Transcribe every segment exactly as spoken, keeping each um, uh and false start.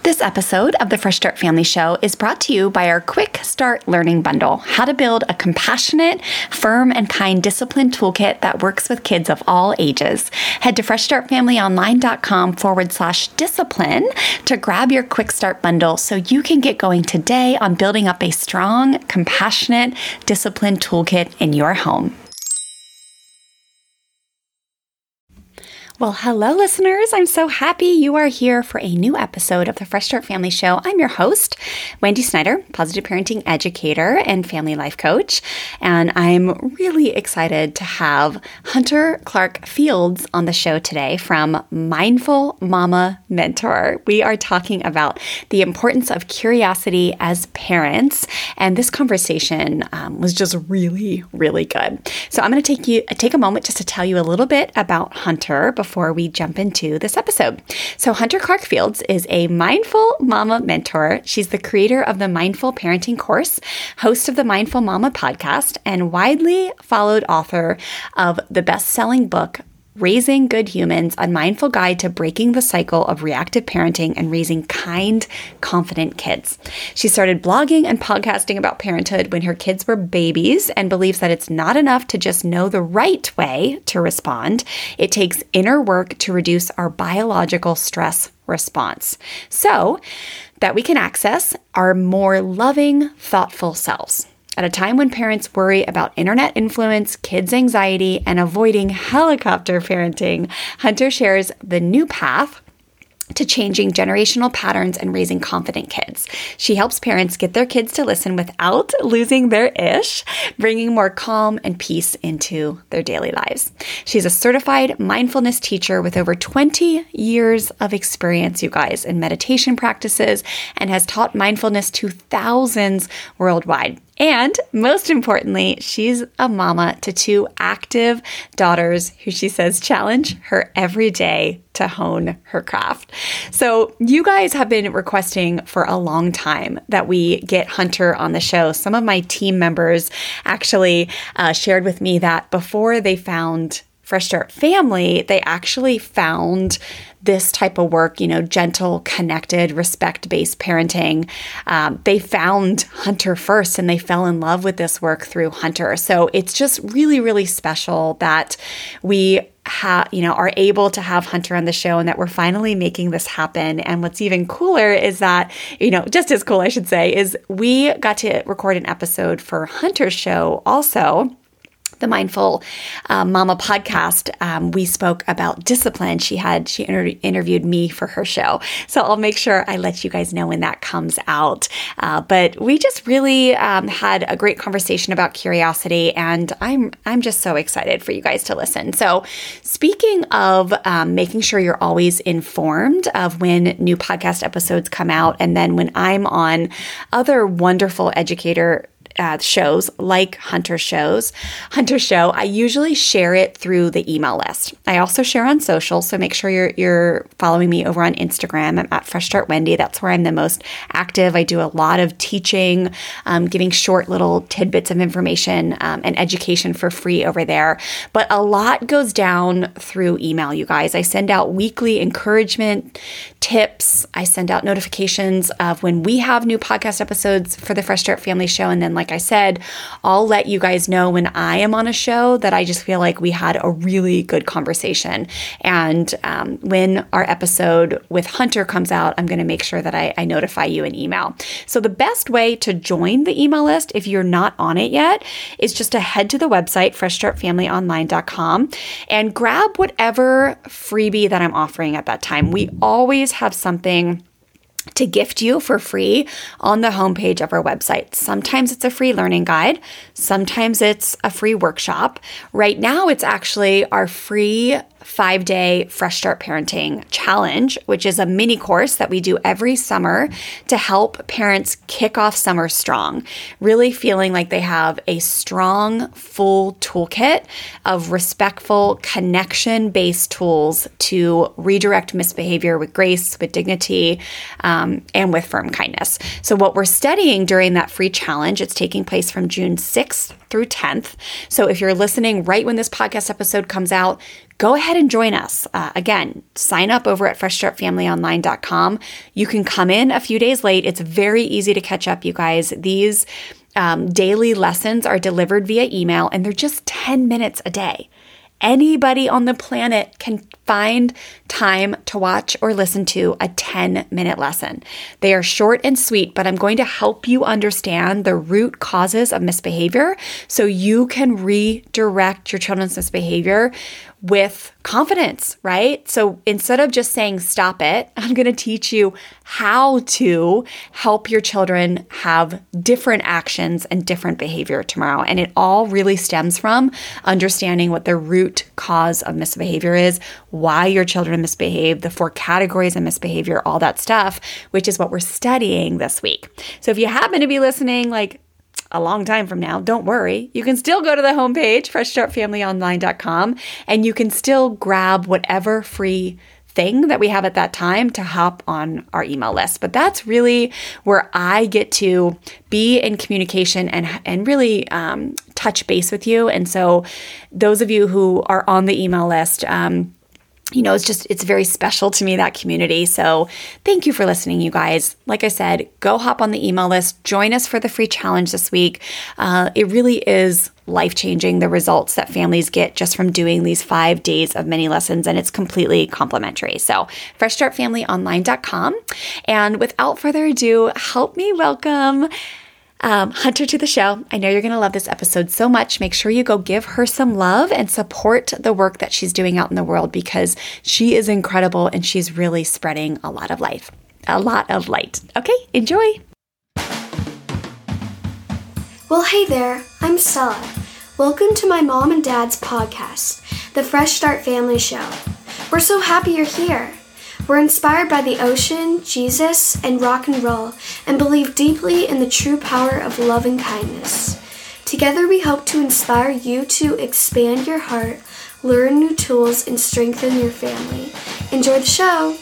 This episode of the Fresh Start Family Show is brought to you by our Quick Start Learning Bundle, how to build a compassionate, firm, and kind discipline toolkit that works with kids of all ages. Head to freshstartfamilyonline.com forward slash discipline to grab your Quick Start Bundle so you can get going today on building up a strong, compassionate, discipline toolkit in your home. Well, hello, listeners. I'm so happy you are here for a new episode of the Fresh Start Family Show. I'm your host, Wendy Snyder, positive parenting educator and family life coach. And I'm really excited to have Hunter Clark Fields on the show today from Mindful Mama Mentor. We are talking about the importance of curiosity as parents. And this conversation um, was just really, really good. So I'm going to take you take a moment just to tell you a little bit about Hunter before we jump into this episode. So Hunter Clark Fields is a Mindful Mama Mentor. She's the creator of the Mindful Parenting course, host of the Mindful Mama podcast, and widely followed author of the best-selling book, Raising Good Humans, a mindful guide to breaking the cycle of reactive parenting and raising kind, confident kids. She started blogging and podcasting about parenthood when her kids were babies and believes that it's not enough to just know the right way to respond. It takes inner work to reduce our biological stress response so that we can access our more loving, thoughtful selves. At a time when parents worry about internet influence, kids' anxiety, and avoiding helicopter parenting, Hunter shares the new path to changing generational patterns and raising confident kids. She helps parents get their kids to listen without losing their ish, bringing more calm and peace into their daily lives. She's a certified mindfulness teacher with over twenty years of experience, you guys, in meditation practices, and has taught mindfulness to thousands worldwide. And most importantly, she's a mama to two active daughters who she says challenge her every day to hone her craft. So you guys have been requesting for a long time that we get Hunter on the show. Some of my team members actually uh, shared with me that before they found Fresh Start Family, they actually found this type of work, you know, gentle, connected, respect-based parenting. Um, they found Hunter first and they fell in love with this work through Hunter. So it's just really, really special that we ha- you know, are able to have Hunter on the show and that we're finally making this happen. And what's even cooler is that, you know, just as cool, I should say, is we got to record an episode for Hunter's show also. The Mindful uh, Mama podcast, um, we spoke about discipline. She had, she inter- interviewed me for her show. So I'll make sure I let you guys know when that comes out. Uh, but we just really um, had a great conversation about curiosity, and I'm, I'm just so excited for you guys to listen. So speaking of um, making sure you're always informed of when new podcast episodes come out, and then when I'm on other wonderful educator Uh, shows like Hunter shows, Hunter show, I usually share it through the email list. I also share on social, so make sure you're you're following me over on Instagram. I'm at Fresh Start Wendy. That's where I'm the most active. I do a lot of teaching, um, giving short little tidbits of information um, and education for free over there. But a lot goes down through email, you guys. I send out weekly encouragement tips. I send out notifications of when we have new podcast episodes for the Fresh Start Family Show, and then like I said, I'll let you guys know when I am on a show that I just feel like we had a really good conversation. And um, when our episode with Hunter comes out, I'm going to make sure that I, I notify you in email. So the best way to join the email list, if you're not on it yet, is just to head to the website, fresh start family online dot com, and grab whatever freebie that I'm offering at that time. We always have something to gift you for free on the homepage of our website. Sometimes it's a free learning guide. Sometimes it's a free workshop. Right now, it's actually our free five-day Fresh Start Parenting Challenge, which is a mini course that we do every summer to help parents kick off summer strong, really feeling like they have a strong, full toolkit of respectful, connection-based tools to redirect misbehavior with grace, with dignity, um, and with firm kindness. So what we're studying during that free challenge, it's taking place from June sixth through tenth. So if you're listening right when this podcast episode comes out, go ahead and join us. Uh, again, sign up over at fresh start family online dot com. You can come in a few days late. It's very easy to catch up, you guys. These um, daily lessons are delivered via email, and they're just ten minutes a day. Anybody on the planet can find time to watch or listen to a ten minute lesson. They are short and sweet, but I'm going to help you understand the root causes of misbehavior so you can redirect your children's misbehavior with confidence, right? So instead of just saying, stop it, I'm going to teach you how to help your children have different actions and different behavior tomorrow. And it all really stems from understanding what the root cause of misbehavior is, why your children misbehave, the four categories of misbehavior, all that stuff, which is what we're studying this week. So if you happen to be listening, like, a long time from now, don't worry. You can still go to the homepage, fresh start family online dot com, and you can still grab whatever free thing that we have at that time to hop on our email list. But that's really where I get to be in communication and, and really um, touch base with you. And so those of you who are on the email list, um, you know, it's just, it's very special to me, that community. So thank you for listening, you guys. Like I said, go hop on the email list, join us for the free challenge this week. Uh, it really is life-changing, the results that families get just from doing these five days of mini lessons, and it's completely complimentary. So fresh start family online dot com. And without further ado, help me welcome Um, Hunter to the show. I know you're going to love this episode so much. Make sure you go give her some love and support the work that she's doing out in the world, because she is incredible and she's really spreading a lot of life, a lot of light. Okay, enjoy. Well, hey there, I'm Stella. Welcome to my mom and dad's podcast, the Fresh Start Family Show. We're so happy you're here. We're inspired by the ocean, Jesus, and rock and roll, and believe deeply in the true power of love and kindness. Together we hope to inspire you to expand your heart, learn new tools, and strengthen your family. Enjoy the show!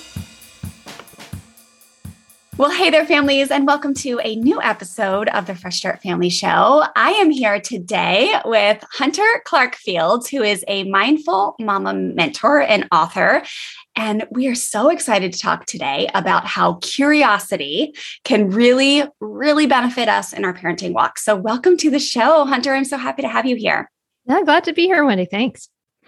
Well, hey there, families, and welcome to a new episode of the Fresh Start Family Show. I am here today with Hunter Clarke-Fields, who is a mindful mama mentor and author. And we are so excited to talk today about how curiosity can really, really benefit us in our parenting walk. So welcome to the show, Hunter. I'm so happy to have you here. Yeah, glad to be here, Wendy. Thanks.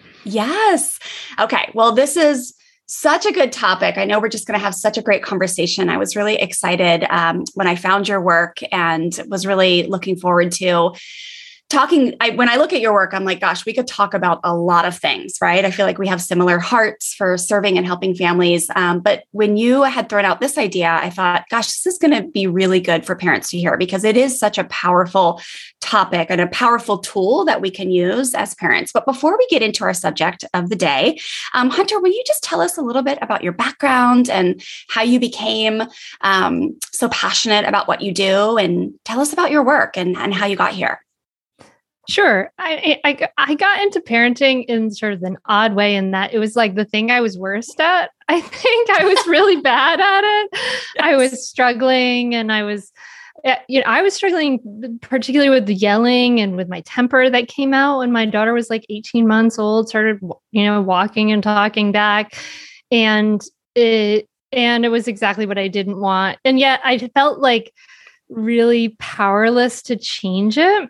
Yes. Okay. Well, this is such a good topic. I know we're just going to have such a great conversation. I was really excited um, when I found your work and was really looking forward to talking. I, when I look at your work, I'm like, gosh, we could talk about a lot of things, right? I feel like we have similar hearts for serving and helping families. Um, but when you had thrown out this idea, I thought, gosh, this is going to be really good for parents to hear, because it is such a powerful topic and a powerful tool that we can use as parents. But before we get into our subject of the day, um, Hunter, will you just tell us a little bit about your background and how you became um, so passionate about what you do, and tell us about your work and, and how you got here? Sure. I, I I got into parenting in sort of an odd way, in that it was like the thing I was worst at. I think I was really bad at it. Yes. I was struggling, and I was, you know, I was struggling particularly with the yelling and with my temper that came out when my daughter was like eighteen months old, started, you know, walking and talking back. And it, and it was exactly what I didn't want. And yet I felt like really powerless to change it.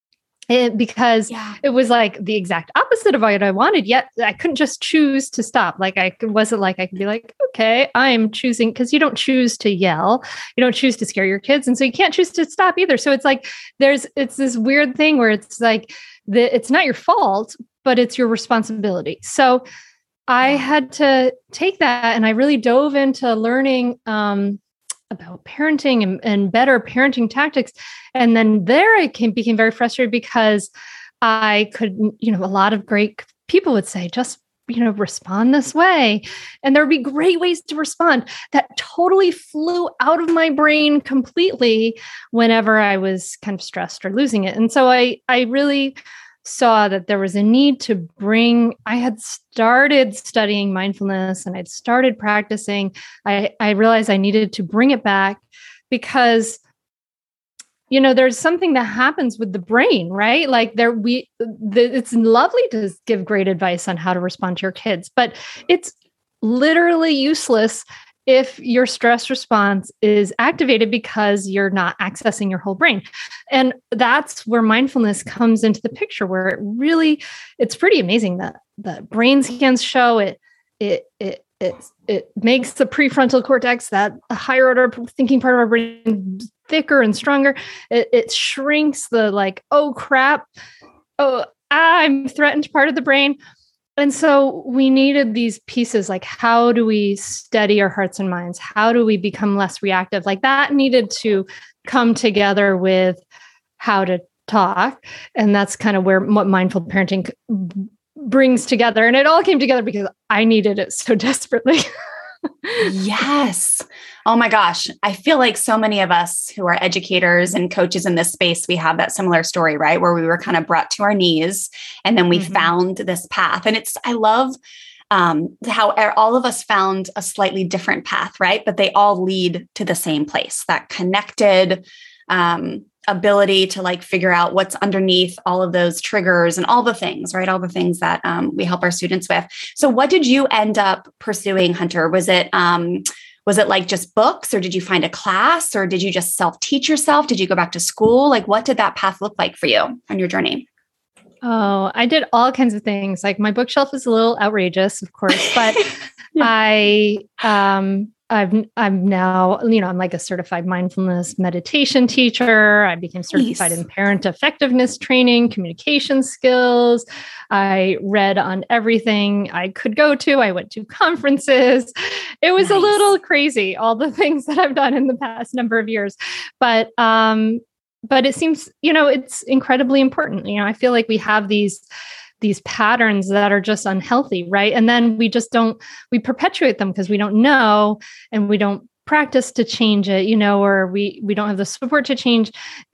It, because yeah. It was like the exact opposite of what I wanted, yet I couldn't just choose to stop. Like I it wasn't like I could be like, okay, I'm choosing, because you don't choose to yell, you don't choose to scare your kids. And so you can't choose to stop either. So it's like, there's, it's this weird thing where it's like, the, it's not your fault, but it's your responsibility. So I had to take that, and I really dove into learning, um, about parenting and, and better parenting tactics. And then there I came, became very frustrated, because I could, you know, a lot of great people would say, just, you know, respond this way. And there would be great ways to respond that totally flew out of my brain completely whenever I was kind of stressed or losing it. And so I, I really saw that there was a need to bring, I had started studying mindfulness and I'd started practicing. I, I realized I needed to bring it back, because you know, there's something that happens with the brain, right? Like there, we, the, it's lovely to give great advice on how to respond to your kids, but it's literally useless if your stress response is activated because you're not accessing your whole brain. And that's where mindfulness comes into the picture, where it really, it's pretty amazing that the brain scans show it, it, it, it, it makes the prefrontal cortex, that higher order thinking part of our brain, thicker and stronger. It, it shrinks the like, oh crap, oh, I'm threatened part of the brain. And so we needed these pieces, like how do we steady our hearts and minds? How do we become less reactive? Like that needed to come together with how to talk. And that's kind of where what mindful parenting brings together. And it all came together because I needed it so desperately. Yes. Oh my gosh. I feel like so many of us who are educators and coaches in this space, we have that similar story, right? Where we were kind of brought to our knees and then we mm-hmm. found this path. And it's, I love um, how all of us found a slightly different path, right? But they all lead to the same place, that connected um, ability to like figure out what's underneath all of those triggers and all the things, right? All the things that um, we help our students with. So what did you end up pursuing, Hunter? Was it, um, was it like just books, or did you find a class, or did you just self-teach yourself? Did you go back to school? Like, what did that path look like for you on your journey? Oh, I did all kinds of things. Like my bookshelf is a little outrageous, of course, but yeah. I, um, I've, I'm now, you know, I'm like a certified mindfulness meditation teacher. I became certified nice. in parent effectiveness training, communication skills. I read on everything I could go to. I went to conferences. It was nice. a little crazy, all the things that I've done in the past number of years. But, um, but it seems, you know, it's incredibly important. You know, I feel like we have these these patterns that are just unhealthy, right? And then we just don't, we perpetuate them because we don't know and we don't practice to change it, you know, or we we don't have the support to change.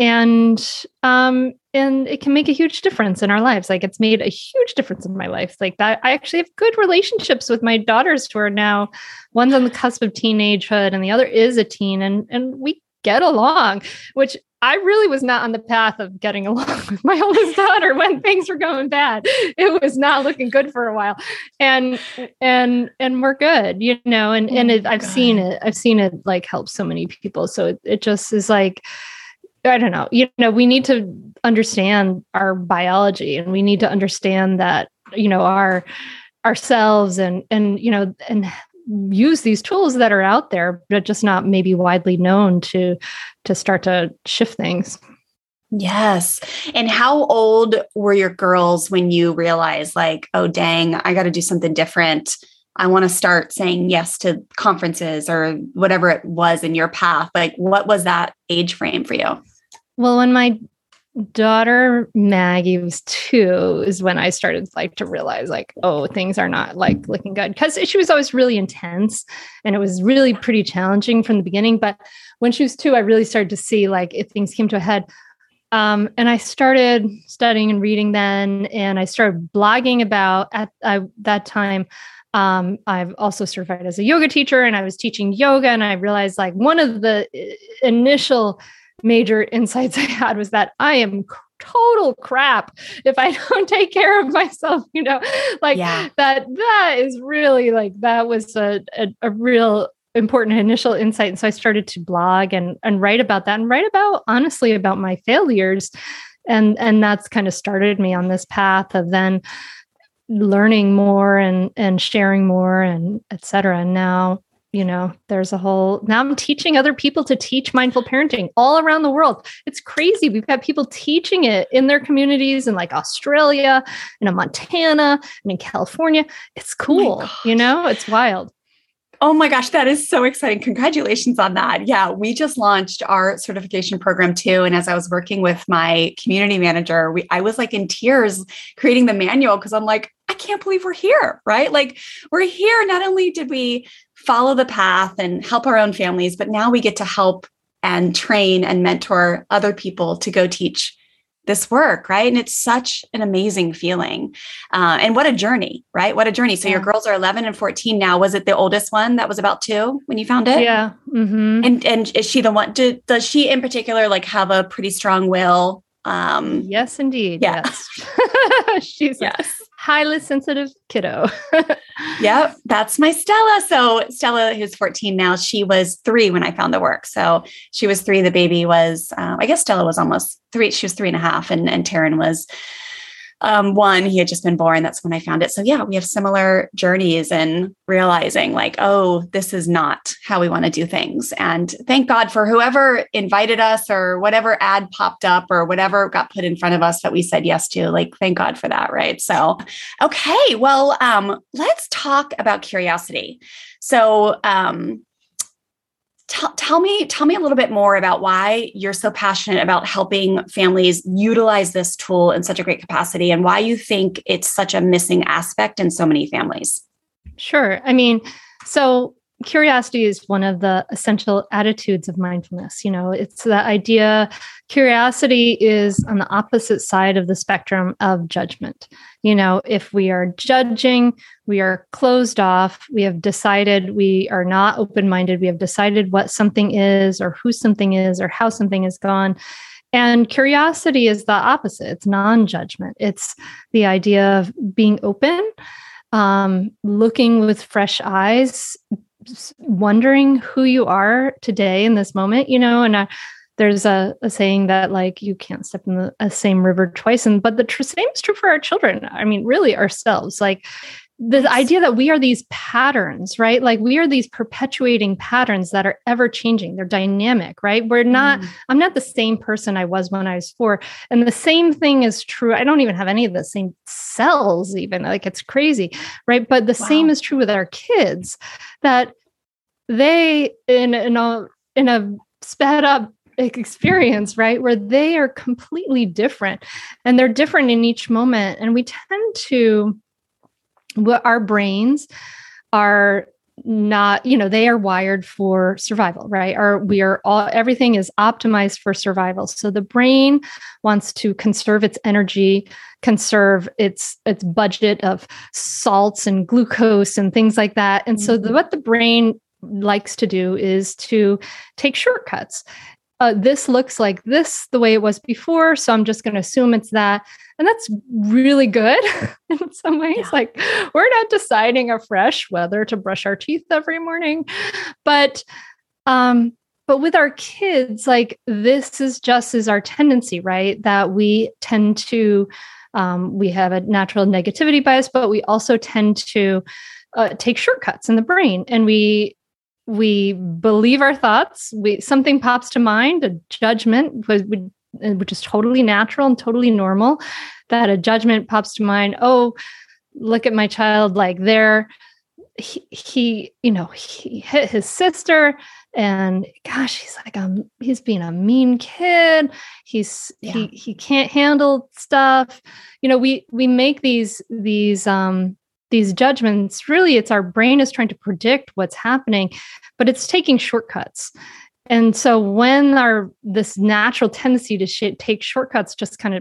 And um, and it can make a huge difference in our lives. Like it's made a huge difference in my life. Like that, I actually have good relationships with my daughters who are now, one's on the cusp of teenagehood and the other is a teen, and and we get along, which I really was not on the path of getting along with my oldest daughter when things were going bad. It was not looking good for a while, and and and we're good, you know. And and it, I've God. seen it. I've seen it like help so many people. So it, it just is like, I don't know. You know, we need to understand our biology, and we need to understand that, you know, our ourselves, and and you know, and use these tools that are out there, but just not maybe widely known to, to start to shift things. Yes. And how old were your girls when you realized like, oh, dang, I got to do something different. I want to start saying yes to conferences or whatever it was in your path. Like, what was that age frame for you? Well, when my daughter Maggie was two is when I started like to realize like, oh, things are not like looking good, because she was always really intense and it was really pretty challenging from the beginning. But when she was two, I really started to see like if things came to a head. Um, and I started studying and reading then, and I started blogging about at I, that time. Um, I've also certified as a yoga teacher, and I was teaching yoga, and I realized like one of the initial major insights I had was that I am total crap if I don't take care of myself, you know, like yeah. that, that is really like, that was a, a, a real important initial insight. And so I started to blog and, and write about that and write about, honestly, about my failures. And, and that's kind of started me on this path of then learning more and, and sharing more and et cetera. And now, you know, there's a whole, now I'm teaching other people to teach mindful parenting all around the world. It's crazy. We've got people teaching it in their communities in like Australia and in Montana and in California. It's cool. Oh you know, it's wild. Oh my gosh, that is so exciting. Congratulations on that. Yeah, we just launched our certification program too. And as I was working with my community manager, we, I was like in tears creating the manual because I'm like, I can't believe we're here, right? Like we're here. Not only did we follow the path and help our own families, but now we get to help and train and mentor other people to go teach this work, right? And it's such an amazing feeling. Uh, and what a journey, right? What a journey. So yeah. Your girls are eleven and fourteen now. Was it the oldest one that was about two when you found it? Yeah. Mm-hmm. And and is she the one, do, does she in particular like have a pretty strong will? Um, yes, indeed. Yeah. Yes. She's yes. a highly sensitive kiddo. Yep. That's my Stella. So Stella, who's fourteen now, she was three when I found the work. So she was three. The baby was, um, I guess Stella was almost three. She was three and a half and, and Taryn was Um, one, he had just been born. That's when I found it. So yeah, we have similar journeys and realizing like, oh, this is not how we want to do things. And thank God for whoever invited us or whatever ad popped up or whatever got put in front of us that we said yes to. Like, thank God for that. Right. So, okay. Well, um, let's talk about curiosity. So, um, Tell, tell me, tell me a little bit more about why you're so passionate about helping families utilize this tool in such a great capacity and why you think it's such a missing aspect in so many families. Sure. I mean, so curiosity is one of the essential attitudes of mindfulness. You know, it's the idea, curiosity is on the opposite side of the spectrum of judgment. You know, if we are judging, we are closed off, we have decided we are not open-minded, we have decided what something is or who something is or how something is gone. And curiosity is the opposite. It's non-judgment. It's the idea of being open, um, looking with fresh eyes, wondering who you are today in this moment, you know, and I, there's a, a saying that like, you can't step in the uh, same river twice. And, but the tr- same is true for our children. I mean, really ourselves, like the yes. idea that we are these patterns, right? Like we are these perpetuating patterns that are ever changing. They're dynamic, right? We're not, mm. I'm not the same person I was when I was four. And the same thing is true. I don't even have any of the same cells even, like it's crazy, right? But the wow. same is true with our kids, that they in, in a, in a sped up experience, right? Where they are completely different and they're different in each moment. And we tend to, our brains are not, you know, they are wired for survival, right? Or we are all, everything is optimized for survival. So the brain wants to conserve its energy, conserve its, its budget of salts and glucose and things like that. And mm-hmm. so the, what the brain likes to do is to take shortcuts. Uh, this looks like this the way it was before, so I'm just going to assume it's that. And that's really good in some ways. Yeah. Like we're not deciding afresh whether to brush our teeth every morning, but um, but with our kids, like this is just as our tendency, right? That we tend to um, we have a natural negativity bias, but we also tend to uh, take shortcuts in the brain, and we. We believe our thoughts. We something pops to mind, a judgment, which is totally natural and totally normal. That a judgment pops to mind. Oh, look at my child! Like there, he, he you know, he hit his sister, and gosh, he's like um, he's being a mean kid. He's yeah. he he can't handle stuff. You know, we we make these these um. these judgments, really, it's our brain is trying to predict what's happening, but it's taking shortcuts. And so when our this natural tendency to sh- take shortcuts just kind of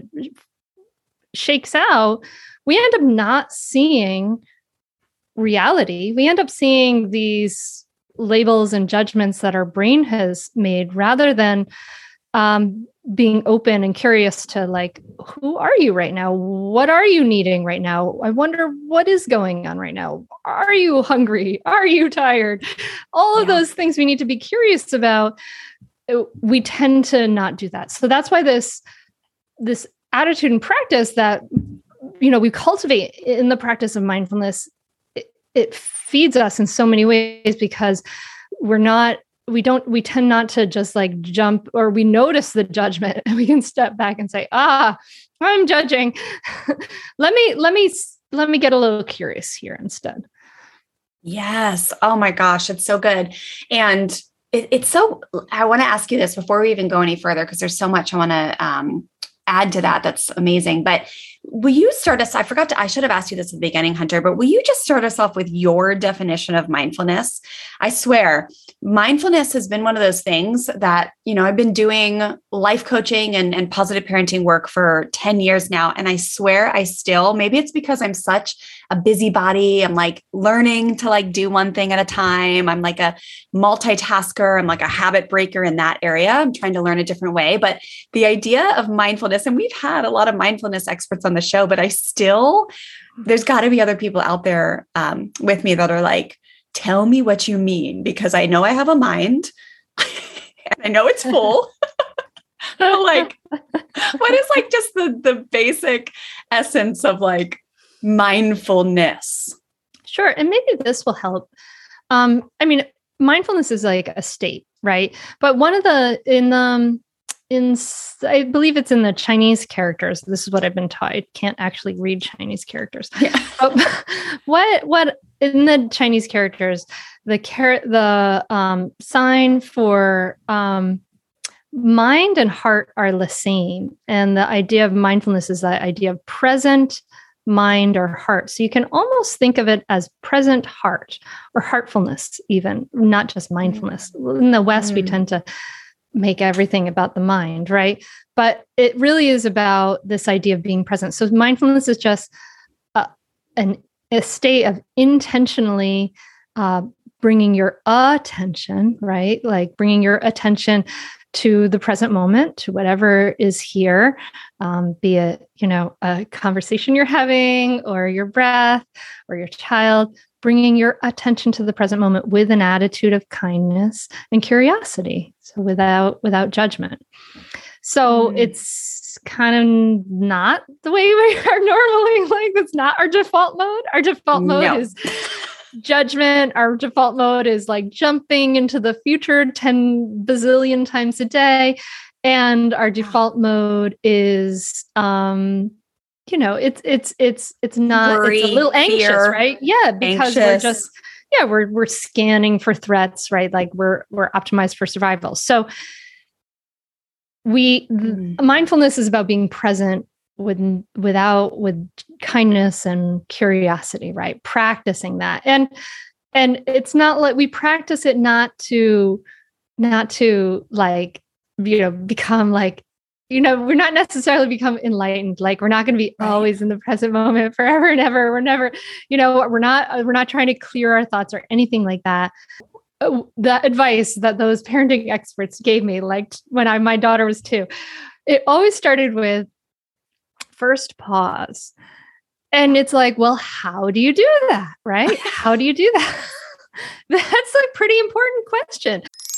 shakes out, we end up not seeing reality. We end up seeing these labels and judgments that our brain has made rather than um, being open and curious to like, who are you right now? What are you needing right now? I wonder what is going on right now. Are you hungry? Are you tired? All of yeah. those things we need to be curious about. We tend to not do that. So that's why this, this attitude and practice that, you know, we cultivate in the practice of mindfulness, it, it feeds us in so many ways because we're not we don't, we tend not to just like jump, or we notice the judgment and we can step back and say, ah, I'm judging. let me, let me, let me get a little curious here instead. Yes. Oh my gosh. It's so good. And it, it's so, I want to ask you this before we even go any further, because there's so much I want to um, add to that. That's amazing. But will you start us? I forgot to, I should have asked you this at the beginning, Hunter, but will you just start us off with your definition of mindfulness? I swear, mindfulness has been one of those things that, you know, I've been doing life coaching and, and positive parenting work for ten years now. And I swear I still, maybe it's because I'm such a busybody. I'm like learning to like do one thing at a time. I'm like a multitasker. I'm like a habit breaker in that area. I'm trying to learn a different way. But the idea of mindfulness, and we've had a lot of mindfulness experts on the show, but I still, there's got to be other people out there um, with me that are like, tell me what you mean, because I know I have a mind and I know it's full. Like, what is like just the, the basic essence of like mindfulness? Sure. And maybe this will help. Um, I mean, mindfulness is like a state, right? But one of the, in the, um, in, I believe it's in the Chinese characters. This is what I've been taught. I can't actually read Chinese characters. Yeah. But what, what in the Chinese characters, the char- the um, sign for um, mind and heart are the same. And the idea of mindfulness is the idea of present mind or heart. So you can almost think of it as present heart or heartfulness, even, not just mindfulness. In the West, mm. we tend to make everything about the mind, right? But it really is about this idea of being present. So mindfulness is just uh, an, a state of intentionally uh, bringing your attention, right? Like bringing your attention to the present moment, to whatever is here, um, be it, you know, a conversation you're having or your breath or your child, bringing your attention to the present moment with an attitude of kindness and curiosity. So without, without judgment. So mm. it's kind of not the way we are normally, like, it's not our default mode. Our default mode no. is judgment. Our default mode is like jumping into the future ten bazillion times a day. And our default mode is, um, you know, it's, it's, it's, it's not, Worry, it's a little anxious, fear, right? Yeah. Because anxious. we're just, yeah, we're, we're scanning for threats, right? Like we're, we're optimized for survival. So we, mm. mindfulness is about being present with, without, with kindness and curiosity, right? Practicing that. And, and it's not like we practice it, not to, not to like, you know, become like, you know, we're not necessarily become enlightened. Like we're not going to be right. always in the present moment forever and ever. We're never, you know, we're not, we're not trying to clear our thoughts or anything like that. The advice that those parenting experts gave me, like when I, my daughter was two, it always started with first pause. And it's like, well, how do you do that? Right? How do you do that? That's a pretty important question.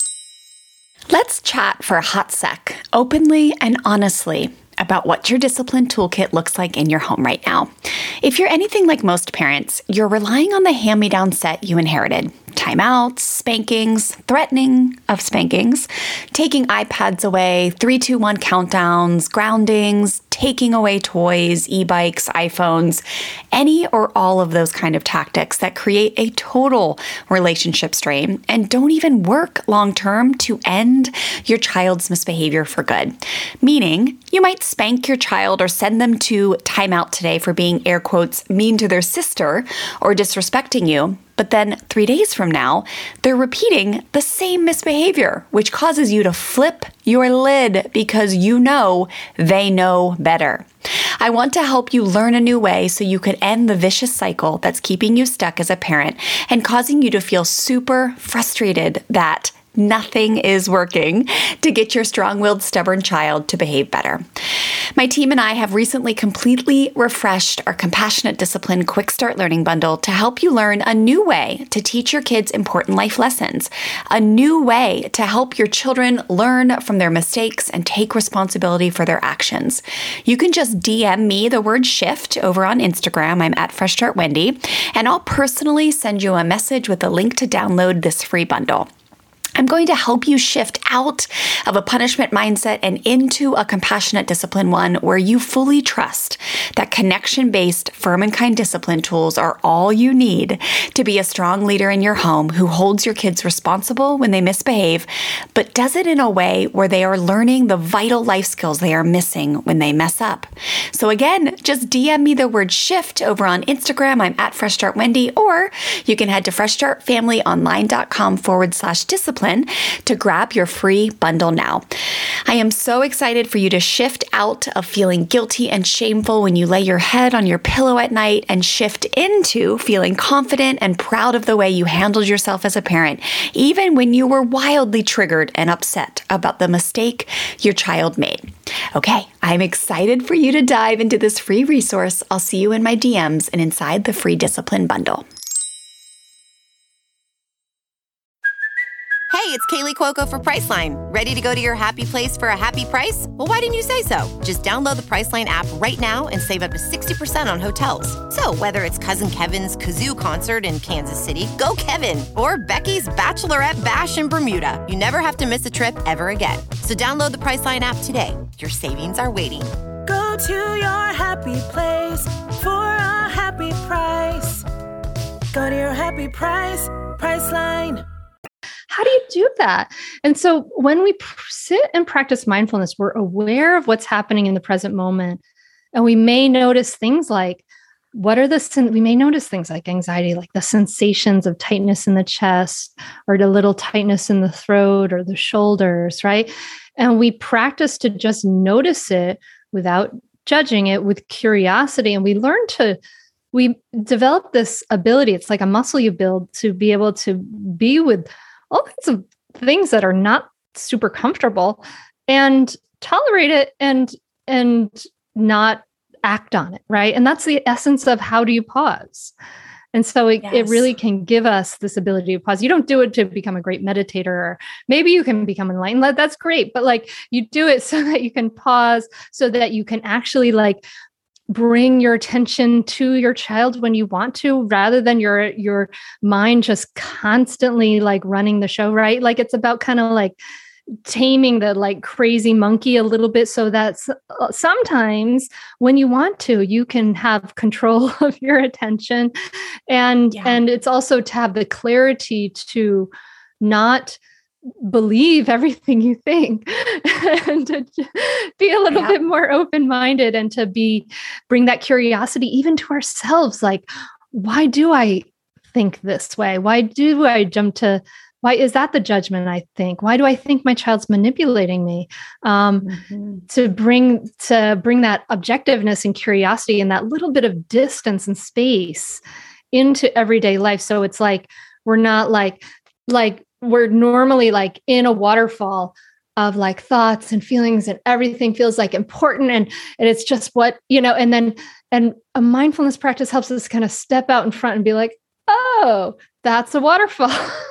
Let's chat for a hot sec, openly and honestly, about what your discipline toolkit looks like in your home right now. If you're anything like most parents, you're relying on the hand-me-down set you inherited. Timeouts, spankings, threatening of spankings, taking iPads away, three, two, one countdowns, groundings, taking away toys, e-bikes, iPhones, any or all of those kind of tactics that create a total relationship strain and don't even work long-term to end your child's misbehavior for good. Meaning, you might spank your child or send them to timeout today for being, air quotes, mean to their sister or disrespecting you. But then three days from now, they're repeating the same misbehavior, which causes you to flip your lid because you know they know better. I want to help you learn a new way so you could end the vicious cycle that's keeping you stuck as a parent and causing you to feel super frustrated that nothing is working to get your strong-willed, stubborn child to behave better. My team and I have recently completely refreshed our Compassionate Discipline Quick Start Learning Bundle to help you learn a new way to teach your kids important life lessons, a new way to help your children learn from their mistakes and take responsibility for their actions. You can just D M me the word shift over on Instagram. I'm at Fresh Start Wendy, and I'll personally send you a message with a link to download this free bundle. I'm going to help you shift out of a punishment mindset and into a compassionate discipline one where you fully trust that connection-based, firm and kind discipline tools are all you need to be a strong leader in your home who holds your kids responsible when they misbehave, but does it in a way where they are learning the vital life skills they are missing when they mess up. So again, just D M me the word shift over on Instagram. I'm at Fresh Start Wendy, or you can head to freshstartfamilyonline.com forward slash discipline to grab your free bundle now. I am so excited for you to shift out of feeling guilty and shameful when you lay your head on your pillow at night and shift into feeling confident and proud of the way you handled yourself as a parent, even when you were wildly triggered and upset about the mistake your child made. Okay, I'm excited for you to dive into this free resource. I'll see you in my D Ms and inside the free discipline bundle. Hey, it's Kaylee Cuoco for Priceline. Ready to go to your happy place for a happy price? Well, why didn't you say so? Just download the Priceline app right now and save up to sixty percent on hotels. So whether it's Cousin Kevin's Kazoo Concert in Kansas City, go Kevin, or Becky's Bachelorette Bash in Bermuda, you never have to miss a trip ever again. So download the Priceline app today. Your savings are waiting. Go to your happy place for a happy price. Go to your happy price, Priceline. How do you do that? And so when we pr- sit and practice mindfulness, we're aware of what's happening in the present moment. And we may notice things like, what are the, sen- we may notice things like anxiety, like the sensations of tightness in the chest or the little tightness in the throat or the shoulders, right? And we practice to just notice it without judging it, with curiosity. And we learn to, we develop this ability. It's like a muscle you build to be able to be with all kinds of things that are not super comfortable and tolerate it and, and not act on it. Right. And that's the essence of how do you pause? And so it, yes. it really can give us this ability to pause. You don't do it to become a great meditator, or maybe you can become enlightened. That's great. But like you do it so that you can pause, so that you can actually like bring your attention to your child when you want to, rather than your, your mind just constantly like running the show, right? Like it's about kind of like taming the like crazy monkey a little bit, so that sometimes when you want to, you can have control of your attention. And, yeah. and it's also to have the clarity to not believe everything you think and to be a little yeah. bit more open-minded, and to be, bring that curiosity even to ourselves. Like, why do I think this way? Why do I jump to, why is that the judgment I think? Why do I think my child's manipulating me? Um, mm-hmm. To bring, to bring that objectiveness and curiosity and that little bit of distance and space into everyday life. So it's like, we're not like, like, we're normally like in a waterfall of like thoughts and feelings, and everything feels like important. And, and it's just what, you know, and then, and a mindfulness practice helps us kind of step out in front and be like, oh, that's a waterfall.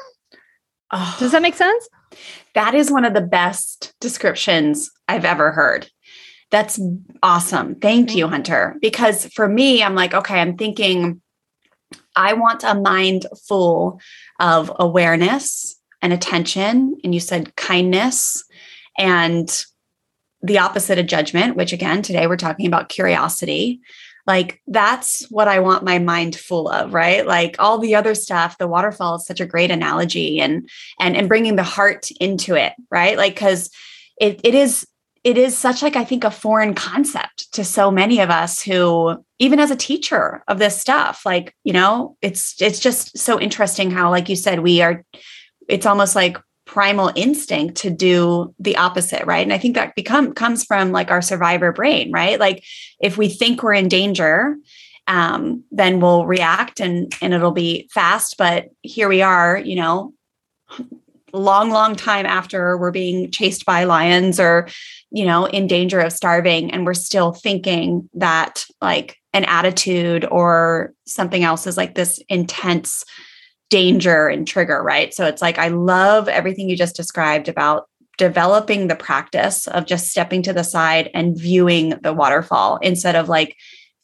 Oh, does that make sense? That is one of the best descriptions I've ever heard. That's awesome. Thank you, Hunter. Because for me, I'm like, okay, I'm thinking I want a mind full of awareness and attention. And you said kindness, and the opposite of judgment, which again, today we're talking about curiosity. Like that's what I want my mind full of, right? Like all the other stuff, the waterfall is such a great analogy, and, and, and bringing the heart into it, right? Like, cause it, it is, it is such like, I think a foreign concept to so many of us who, even as a teacher of this stuff, like, you know, it's, it's just so interesting how, like you said, we are, it's almost like primal instinct to do the opposite. Right. And I think that become comes from like our survivor brain, right? Like if we think we're in danger, um, then we'll react and, and it'll be fast. But here we are, you know, long, long time after we're being chased by lions or, you know, in danger of starving. And we're still thinking that like an attitude or something else is like this intense danger and trigger, right? So it's like, I love everything you just described about developing the practice of just stepping to the side and viewing the waterfall instead of like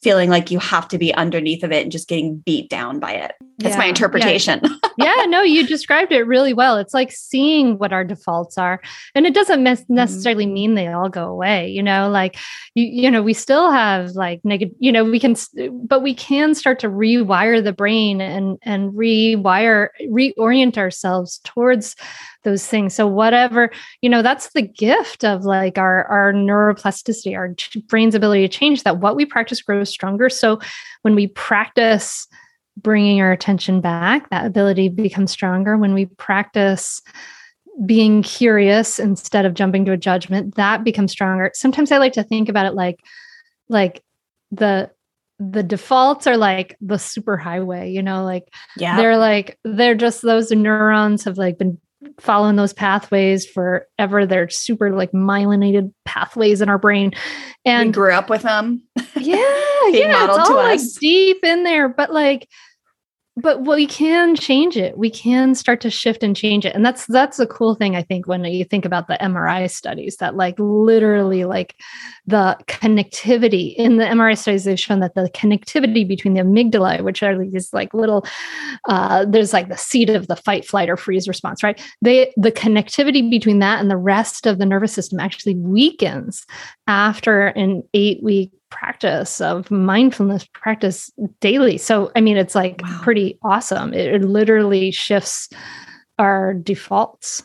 feeling like you have to be underneath of it and just getting beat down by it. That's Yeah. my interpretation. Yeah. yeah, no, you described it really well. It's like seeing what our defaults are. And it doesn't mes- necessarily mean they all go away, you know, like, you, you know, we still have like negative, you know, we can, but we can start to rewire the brain and, and rewire, reorient ourselves towards those things. So whatever, you know, that's the gift of like our, our neuroplasticity, our brain's ability to change, that what we practice grows stronger. So when we practice bringing our attention back, that ability becomes stronger. When we practice being curious instead of jumping to a judgment, that becomes stronger. Sometimes I like to think about it like, like the, the defaults are like the superhighway, you know, like Yeah. they're like, they're just, those neurons have like been following those pathways forever. They're super like myelinated pathways in our brain. And we grew up with them. yeah, being yeah, modeled it's to all like us. deep in there, but like, but we can change it. We can start to shift and change it. And that's, that's a cool thing. I think when you think about the M R I studies, that like literally like the connectivity in the M R I studies, they've shown that the connectivity between the amygdala, which are these like little, uh, there's like the seat of the fight, flight, or freeze response, right? They, the connectivity between that and the rest of the nervous system actually weakens after an eight week practice of mindfulness practice daily. So, I mean, it's like Wow. pretty awesome. It, it literally shifts our defaults.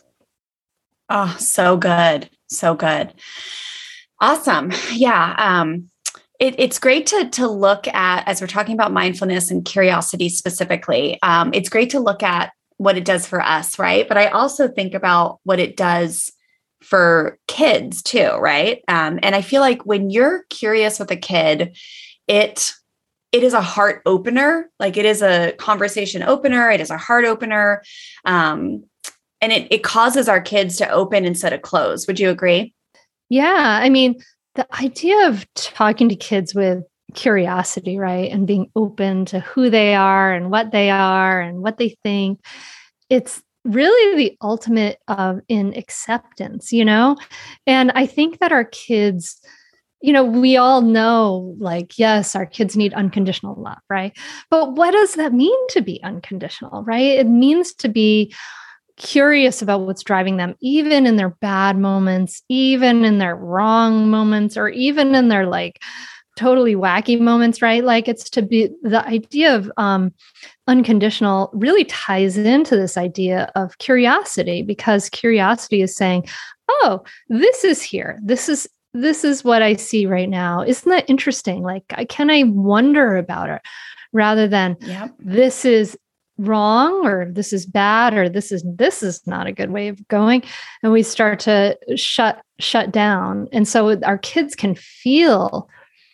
Oh, so good. So good. Awesome. Yeah. Um, it, it's great to, to look at, as we're talking about mindfulness and curiosity specifically, um, it's great to look at what it does for us, right? But I also think about what it does for kids too, right? Um, and I feel like when you're curious with a kid, it it is a heart opener. Like it is a conversation opener. It is a heart opener. Um, and it it causes our kids to open instead of close. Would you agree? Yeah. I mean, the idea of talking to kids with curiosity, right? And being open to who they are and what they are and what they think, it's really the ultimate of in acceptance, you know? And I think that our kids, you know, we all know, like, yes, our kids need unconditional love, right? But what does that mean to be unconditional, right? It means to be curious about what's driving them, even in their bad moments, even in their wrong moments, or even in their like totally wacky moments, right? Like it's to be the idea of um, unconditional really ties into this idea of curiosity, because curiosity is saying, oh, this is here. This is, this is what I see right now. Isn't that interesting? Like, can I wonder about it rather than Yep. this is wrong, or this is bad, or this is, this is not a good way of going. And we start to shut, shut down. And so our kids can feel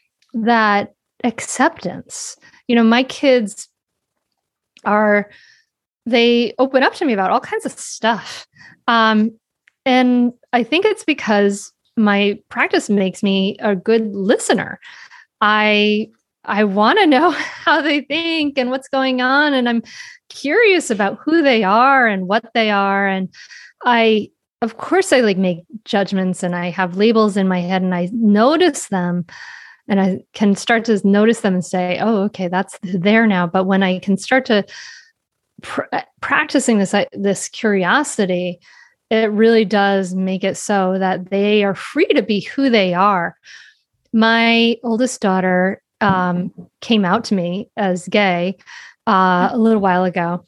that acceptance. You know, my kids are, they open up to me about all kinds of stuff. Um, and I think it's because my practice makes me a good listener. I, I want to know how they think and what's going on. And I'm curious about who they are and what they are. And I, of course, I like make judgments and I have labels in my head and I notice them. And I can start to notice them and say, oh, okay, that's there now. But when I can start to pr- practicing this, this curiosity, it really does make it so that they are free to be who they are. My oldest daughter um, came out to me as gay uh, a little while ago,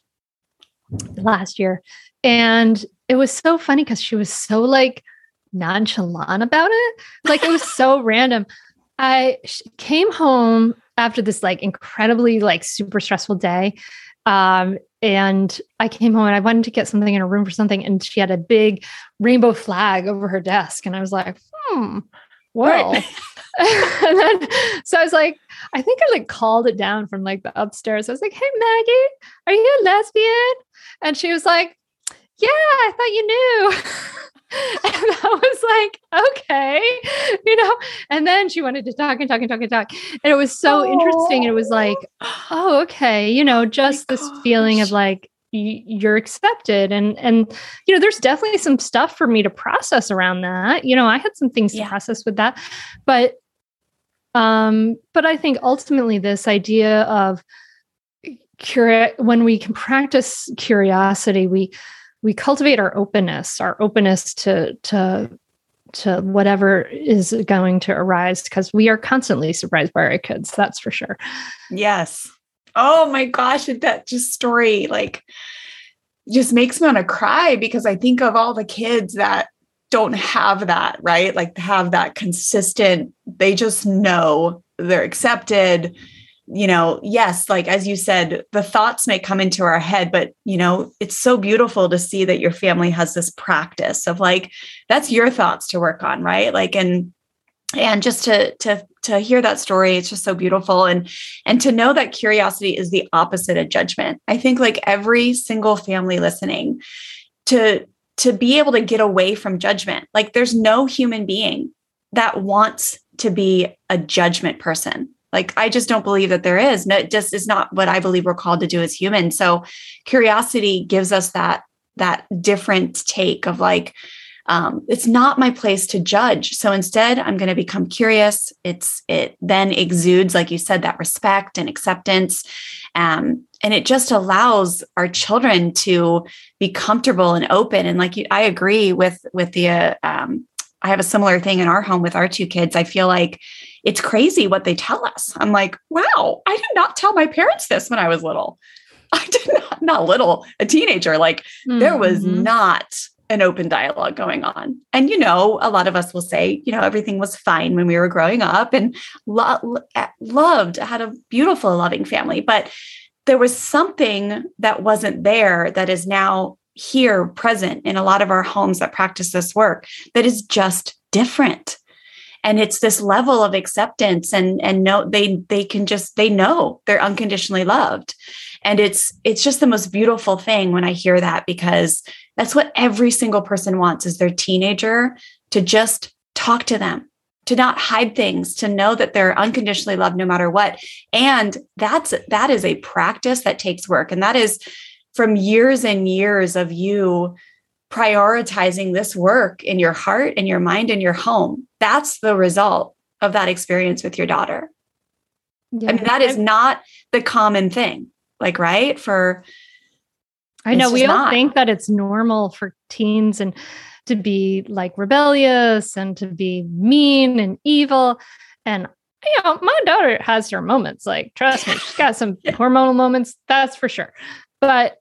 last year. And it was so funny because she was so like nonchalant about it. Like it was so random. I came home after this like incredibly like super stressful day. Um, and I came home and I wanted to get something in her room for something. And she had a big rainbow flag over her desk. And I was like, hmm, well, right. And then, so I was like, I think I like called it down from like the upstairs. I was like, hey, Maggie, are you a lesbian? And she was like, yeah, I thought you knew. And I was like, okay, you know, and then she wanted to talk and talk and talk and talk. And it was so oh. interesting. And it was like, oh, okay. You know, just oh this gosh. feeling of like, y- you're accepted. And, and, you know, there's definitely some stuff for me to process around that. You know, I had some things yeah. to process with that, but Um, but I think ultimately this idea of curi- when we can practice curiosity, we we cultivate our openness, our openness to to to whatever is going to arise, because we are constantly surprised by our kids. That's for sure. Yes. Oh my gosh. That just story like just makes me want to cry, because I think of all the kids that don't have that, right? Like have that consistent, they just know they're accepted. You know, yes, like as you said, the thoughts may come into our head, but you know, it's so beautiful to see that your family has this practice of like, that's your thoughts to work on, right? Like, and and just to to to hear that story, it's just so beautiful. And and to know that curiosity is the opposite of judgment. I think like every single family listening, to to be able to get away from judgment. Like there's no human being that wants to be a judgment person. Like, I just don't believe that there is. No, it just is not what I believe we're called to do as humans. So curiosity gives us that, that different take of like, um, it's not my place to judge. So instead I'm going to become curious. It's, it then exudes, like you said, that respect and acceptance. Um, and it just allows our children to be comfortable and open. And like you, I agree with, with the, uh, um, I have a similar thing in our home with our two kids. I feel like it's crazy what they tell us. I'm like, wow, I did not tell my parents this when I was little. I did not, not little, a teenager. Like mm-hmm. there was not an open dialogue going on. And, you know, a lot of us will say, you know, everything was fine when we were growing up and lo- loved, had a beautiful, loving family. But there was something that wasn't there that is now here present in a lot of our homes that practice this work that is just different. And it's this level of acceptance and, and no, they, they can just, they know they're unconditionally loved. And it's, it's just the most beautiful thing when I hear that, because that's what every single person wants is their teenager to just talk to them, to not hide things, to know that they're unconditionally loved no matter what. And that's, that is a practice that takes work. And that is from years and years of you prioritizing this work in your heart and your mind and your home. That's the result of that experience with your daughter. Yeah. I mean, that is not the common thing, like, right? For, I know we all not. think that it's normal for teens and to be like rebellious and to be mean and evil. And, you know, my daughter has her moments, like, trust me, she's got some yeah. hormonal moments, that's for sure. But,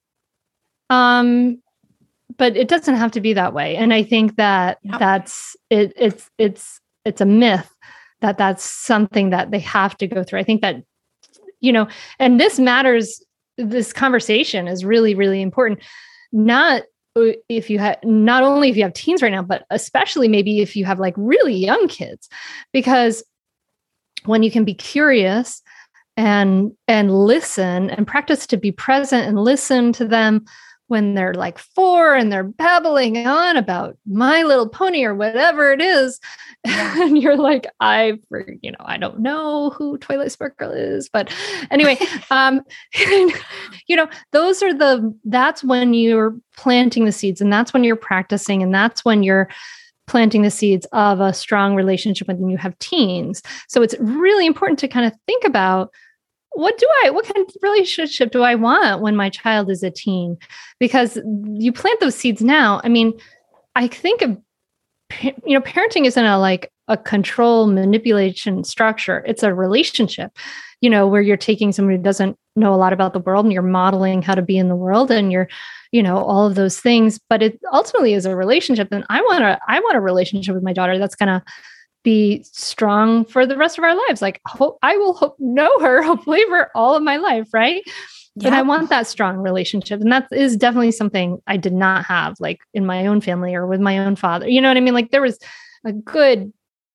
um, but it doesn't have to be that way. And I think that yep. that's, it, it's, it's, it's a myth that that's something that they have to go through. I think that, you know, and this matters, this conversation is really, really important. Not if you have, not only if you have teens right now, but especially maybe if you have like really young kids, because when you can be curious and, and listen and practice to be present and listen to them when they're like four and they're babbling on about My Little Pony or whatever it is. Yeah. And you're like, I, you know, I don't know who Twilight Sparkle is, but anyway, um, you know, those are the, that's when you're planting the seeds, and that's when you're practicing, and that's when you're planting the seeds of a strong relationship when you have teens. So it's really important to kind of think about, what do I, what kind of relationship do I want when my child is a teen? Because you plant those seeds now. I mean, I think of, you know, parenting isn't a, like a control manipulation structure. It's a relationship, you know, where you're taking somebody who doesn't know a lot about the world and you're modeling how to be in the world and you're, you know, all of those things, but it ultimately is a relationship. And I want to, I want a relationship with my daughter that's going to be strong for the rest of our lives. Like, hope I will hope know her, hopefully, for all of my life. Right. Yep. But I want that strong relationship. And that is definitely something I did not have, like in my own family or with my own father. You know what I mean? Like there was a good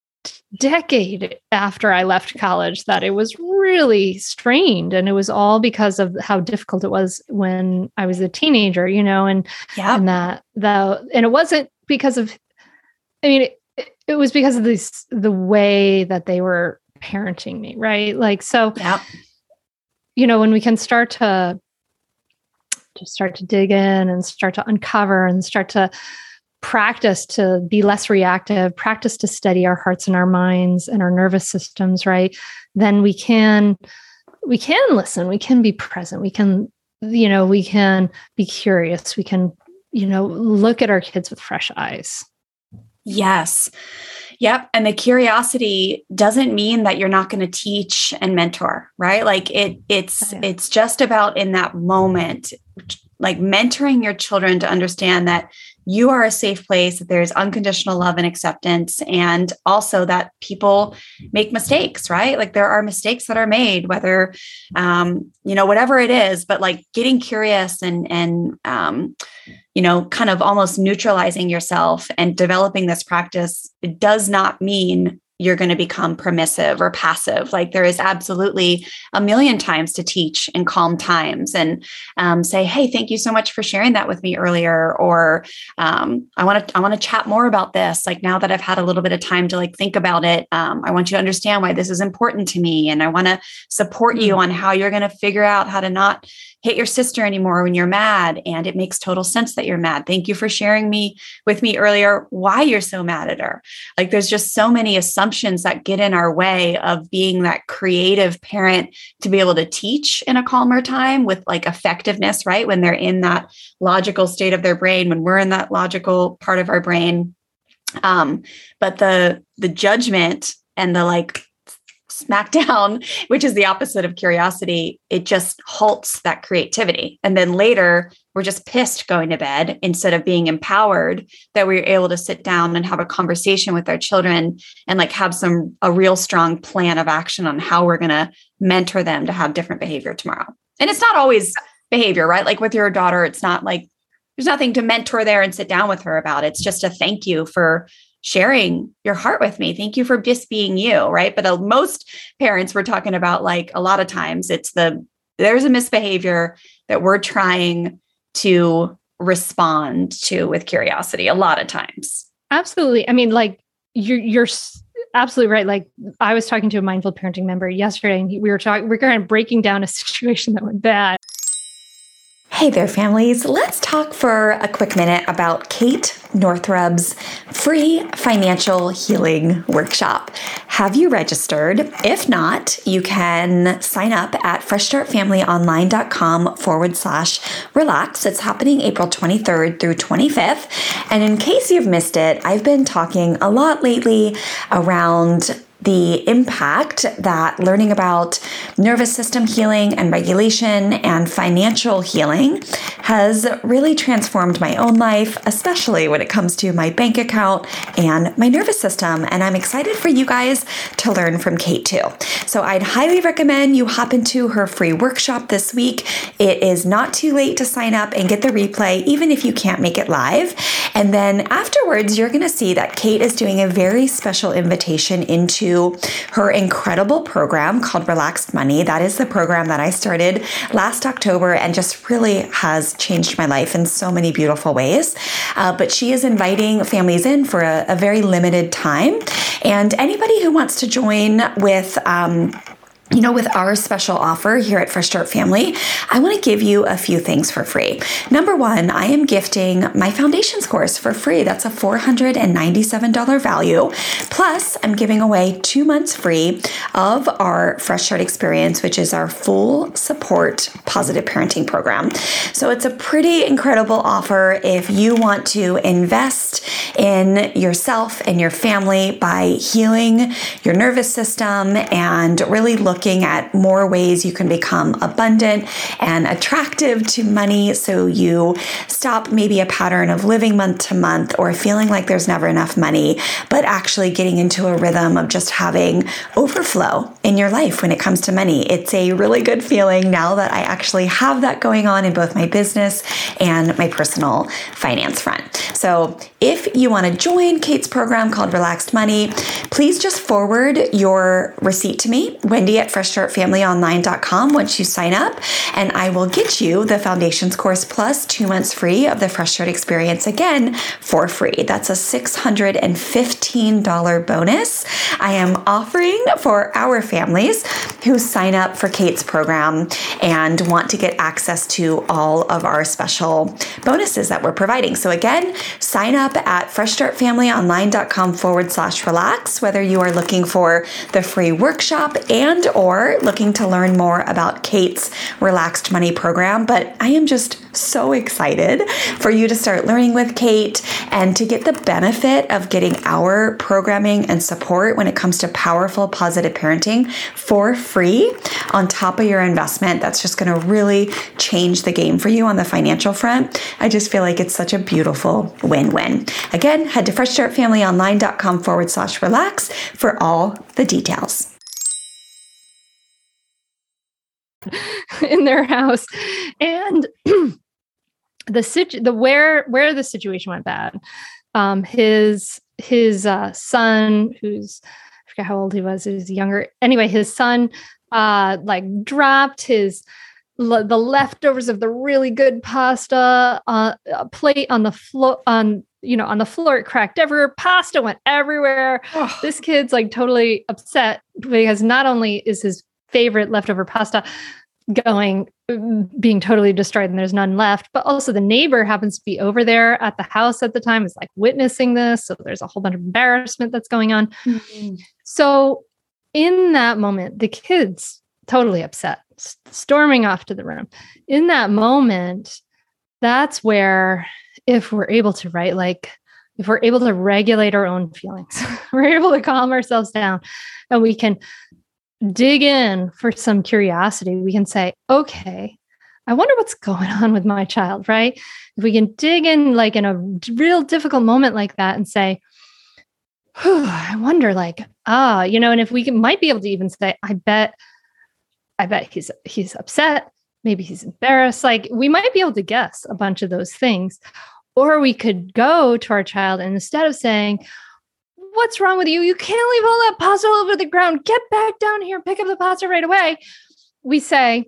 decade after I left college that it was really strained. And it was all because of how difficult it was when I was a teenager, you know, and, yep. and that, that, and it wasn't because of, I mean, it, It was because of this, the way that they were parenting me, right? Like, so, yeah. you know, when we can start to just start to dig in and start to uncover and start to practice to be less reactive, practice to steady our hearts and our minds and our nervous systems, right? Then we can, we can listen, we can be present, we can, you know, we can be curious, we can, you know, look at our kids with fresh eyes. Yes. Yep. And the curiosity doesn't mean that you're not going to teach and mentor, right? Like it, it's, yeah. it's just about in that moment, like mentoring your children to understand that you are a safe place, that there's unconditional love and acceptance, and also that people make mistakes, right? Like there are mistakes that are made, whether, um, you know, whatever it is, but like getting curious and, and, um, you know, kind of almost neutralizing yourself and developing this practice, it does not mean you're going to become permissive or passive. Like there is absolutely a million times to teach in calm times and um, say, hey, thank you so much for sharing that with me earlier. Or um, I want to, I want to chat more about this. Like now that I've had a little bit of time to like think about it, um, I want you to understand why this is important to me. And I want to support mm-hmm. you on how you're going to figure out how to not hit your sister anymore when you're mad. And it makes total sense that you're mad. Thank you for sharing me with me earlier, why you're so mad at her. Like there's just so many assumptions that get in our way of being that creative parent to be able to teach in a calmer time with like effectiveness, right? When they're in that logical state of their brain, when we're in that logical part of our brain. Um, but the, the judgment and the like, smackdown, which is the opposite of curiosity, it just halts that creativity. And then later, we're just pissed going to bed instead of being empowered that we were able to sit down and have a conversation with our children and like have some, a real strong plan of action on how we're going to mentor them to have different behavior tomorrow. And it's not always behavior, right? Like with your daughter, it's not like, there's nothing to mentor there and sit down with her about. It's just a thank you for sharing your heart with me. Thank you for just being you, right? But uh, most parents we're talking about, like a lot of times it's the, there's a misbehavior that we're trying to respond to with curiosity a lot of times. Absolutely. I mean, like you're, you're absolutely right. Like I was talking to a mindful parenting member yesterday and he, we were talking, we we're kind of breaking down a situation that went bad. Hey there, families. Let's talk for a quick minute about Kate Northrup's free financial healing workshop. Have you registered? If not, you can sign up at freshstartfamilyonline.com forward slash relax. It's happening April twenty-third through twenty-fifth. And in case you've missed it, I've been talking a lot lately around the impact that learning about nervous system healing and regulation and financial healing has really transformed my own life, especially when it comes to my bank account and my nervous system. And I'm excited for you guys to learn from Kate too. So I'd highly recommend you hop into her free workshop this week. It is not too late to sign up and get the replay, even if you can't make it live. And then afterwards, you're going to see that Kate is doing a very special invitation into her incredible program called Relaxed Money. That is the program that I started last October and just really has changed my life in so many beautiful ways. Uh, but she is inviting families in for a, a very limited time. And anybody who wants to join with, um, You know, with our special offer here at Fresh Start Family, I want to give you a few things for free. Number one, I am gifting my foundations course for free. That's a four hundred ninety-seven dollars value. Plus, I'm giving away two months free of our Fresh Start experience, which is our full support positive parenting program. So it's a pretty incredible offer if you want to invest in yourself and your family by healing your nervous system and really look looking at more ways you can become abundant and attractive to money so you stop maybe a pattern of living month to month or feeling like there's never enough money, but actually getting into a rhythm of just having overflow in your life when it comes to money. It's a really good feeling now that I actually have that going on in both my business and my personal finance front. So if you want to join Kate's program called Relaxed Money, please just forward your receipt to me, Wendy at at fresh start family online dot com once you sign up, and I will get you the Foundations course plus two months free of the Fresh Start experience again for free. That's a six hundred fifteen dollars bonus I am offering for our families who sign up for Kate's program and want to get access to all of our special bonuses that we're providing. So again, sign up at fresh start family online dot com forward slash relax, whether you are looking for the free workshop and or looking to learn more about Kate's Relaxed Money program. But I am just so excited for you to start learning with Kate and to get the benefit of getting our programming and support when it comes to powerful, positive parenting for free on top of your investment. That's just going to really change the game for you on the financial front. I just feel like it's such a beautiful win-win. Again, head to fresh start family online dot com forward slash relax for all the details. In their house, and the situ- the where where the situation went bad. Um, his his uh, son, who's I forget how old he was, he was younger. Anyway, his son uh, like dropped his l- the leftovers of the really good pasta uh, a plate on the floor on you know on the floor. It cracked everywhere. Pasta went everywhere. Oh. This kid's like totally upset because not only is his favorite leftover pasta going, being totally destroyed and there's none left, but also the neighbor happens to be over there at the house at the time, is like witnessing this. So there's a whole bunch of embarrassment that's going on. Mm-hmm. So in that moment, the kid's totally upset, storming off to the room. In that moment, that's where, if we're able to, right, like if we're able to regulate our own feelings, we're able to calm ourselves down, and we can dig in for some curiosity. We can say, okay, I wonder what's going on with my child, right? If we can dig in like in a real difficult moment like that and say, I wonder like, ah, you know, and if we can, might be able to even say, I bet, I bet he's, he's upset. Maybe he's embarrassed. Like we might be able to guess a bunch of those things, or we could go to our child and instead of saying, what's wrong with you? You can't leave all that pasta all over the ground. Get back down here. Pick up the pasta right away. We say,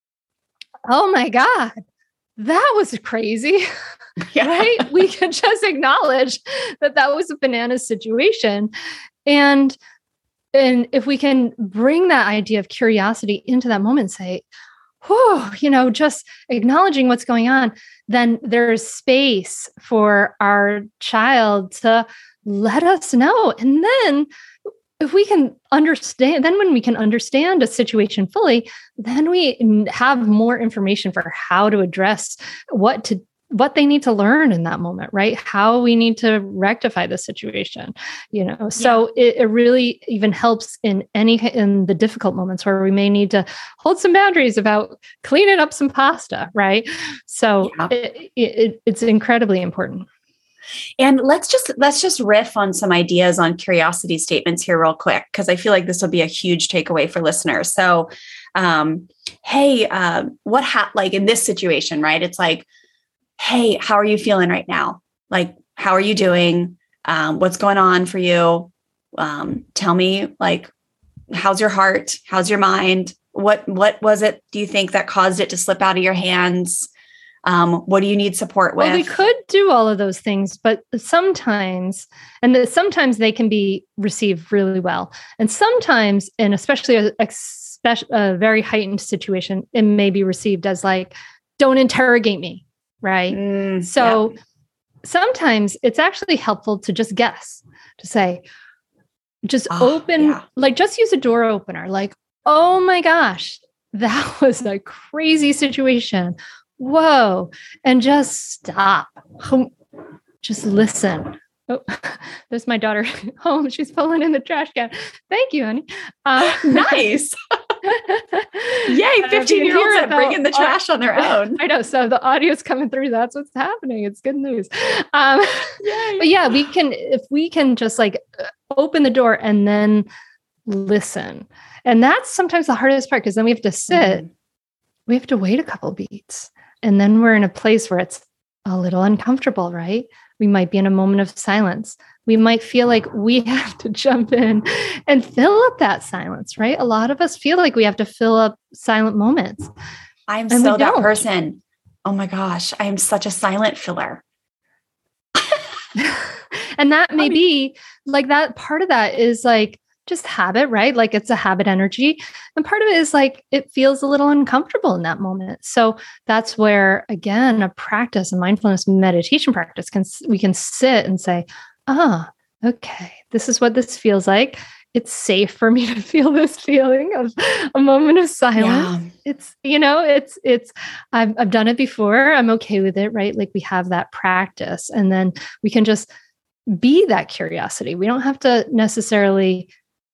oh my God, that was crazy. Yeah. Right? We can just acknowledge that that was a banana situation. And, and if we can bring that idea of curiosity into that moment and say, whew, you know, just acknowledging what's going on, then there's space for our child to let us know. And then if we can understand, then when we can understand a situation fully, then we have more information for how to address what to, what they need to learn in that moment, right? How we need to rectify the situation, you know? So yeah. it, it really even helps in any, in the difficult moments where we may need to hold some boundaries about cleaning up some pasta, right? So yeah. it, it, it's incredibly important. And let's just let's just riff on some ideas on curiosity statements here real quick, because I feel like this will be a huge takeaway for listeners. So, um, hey, uh, what ha- like in this situation, right? It's like, hey, how are you feeling right now? Like, how are you doing? Um, what's going on for you? Um, tell me, like, how's your heart? How's your mind? What what was it, do you think, that caused it to slip out of your hands? Um, what do you need support with? Well, we could do all of those things, but sometimes, and the, sometimes they can be received really well. And sometimes, and especially a, a, a very heightened situation, it may be received as like, don't interrogate me, right? Mm, so yeah. Sometimes it's actually helpful to just guess, to say, just oh, open, yeah. like just use a door opener, like, oh my gosh, that was a crazy situation. Whoa, and just stop. Just listen. Oh, there's my daughter home. She's pulling in the trash can. Thank you, honey. Uh, nice. Yay, fifteen-year-olds that bring in the trash on their own. I know. So the audio's coming through. That's what's happening. It's good news. Um, but yeah, we can, if we can just like open the door and then listen. And that's sometimes the hardest part, because then we have to sit. Mm-hmm. We have to wait a couple beats. And then we're in a place where it's a little uncomfortable, right? We might be in a moment of silence. We might feel like we have to jump in and fill up that silence, right? A lot of us feel like we have to fill up silent moments. I'm and so that person. Oh my gosh, I am such a silent filler. And that may be like that. Part of that is like just habit, right? Like it's a habit energy. And part of it is like, it feels a little uncomfortable in that moment. So that's where, again, a practice, a mindfulness meditation practice can, we can sit and say, ah, okay, this is what this feels like. It's safe for me to feel this feeling of a moment of silence. Yeah. It's, you know, it's, it's, I've, I've done it before. I'm okay with it, right? Like we have that practice and then we can just be that curiosity. We don't have to necessarily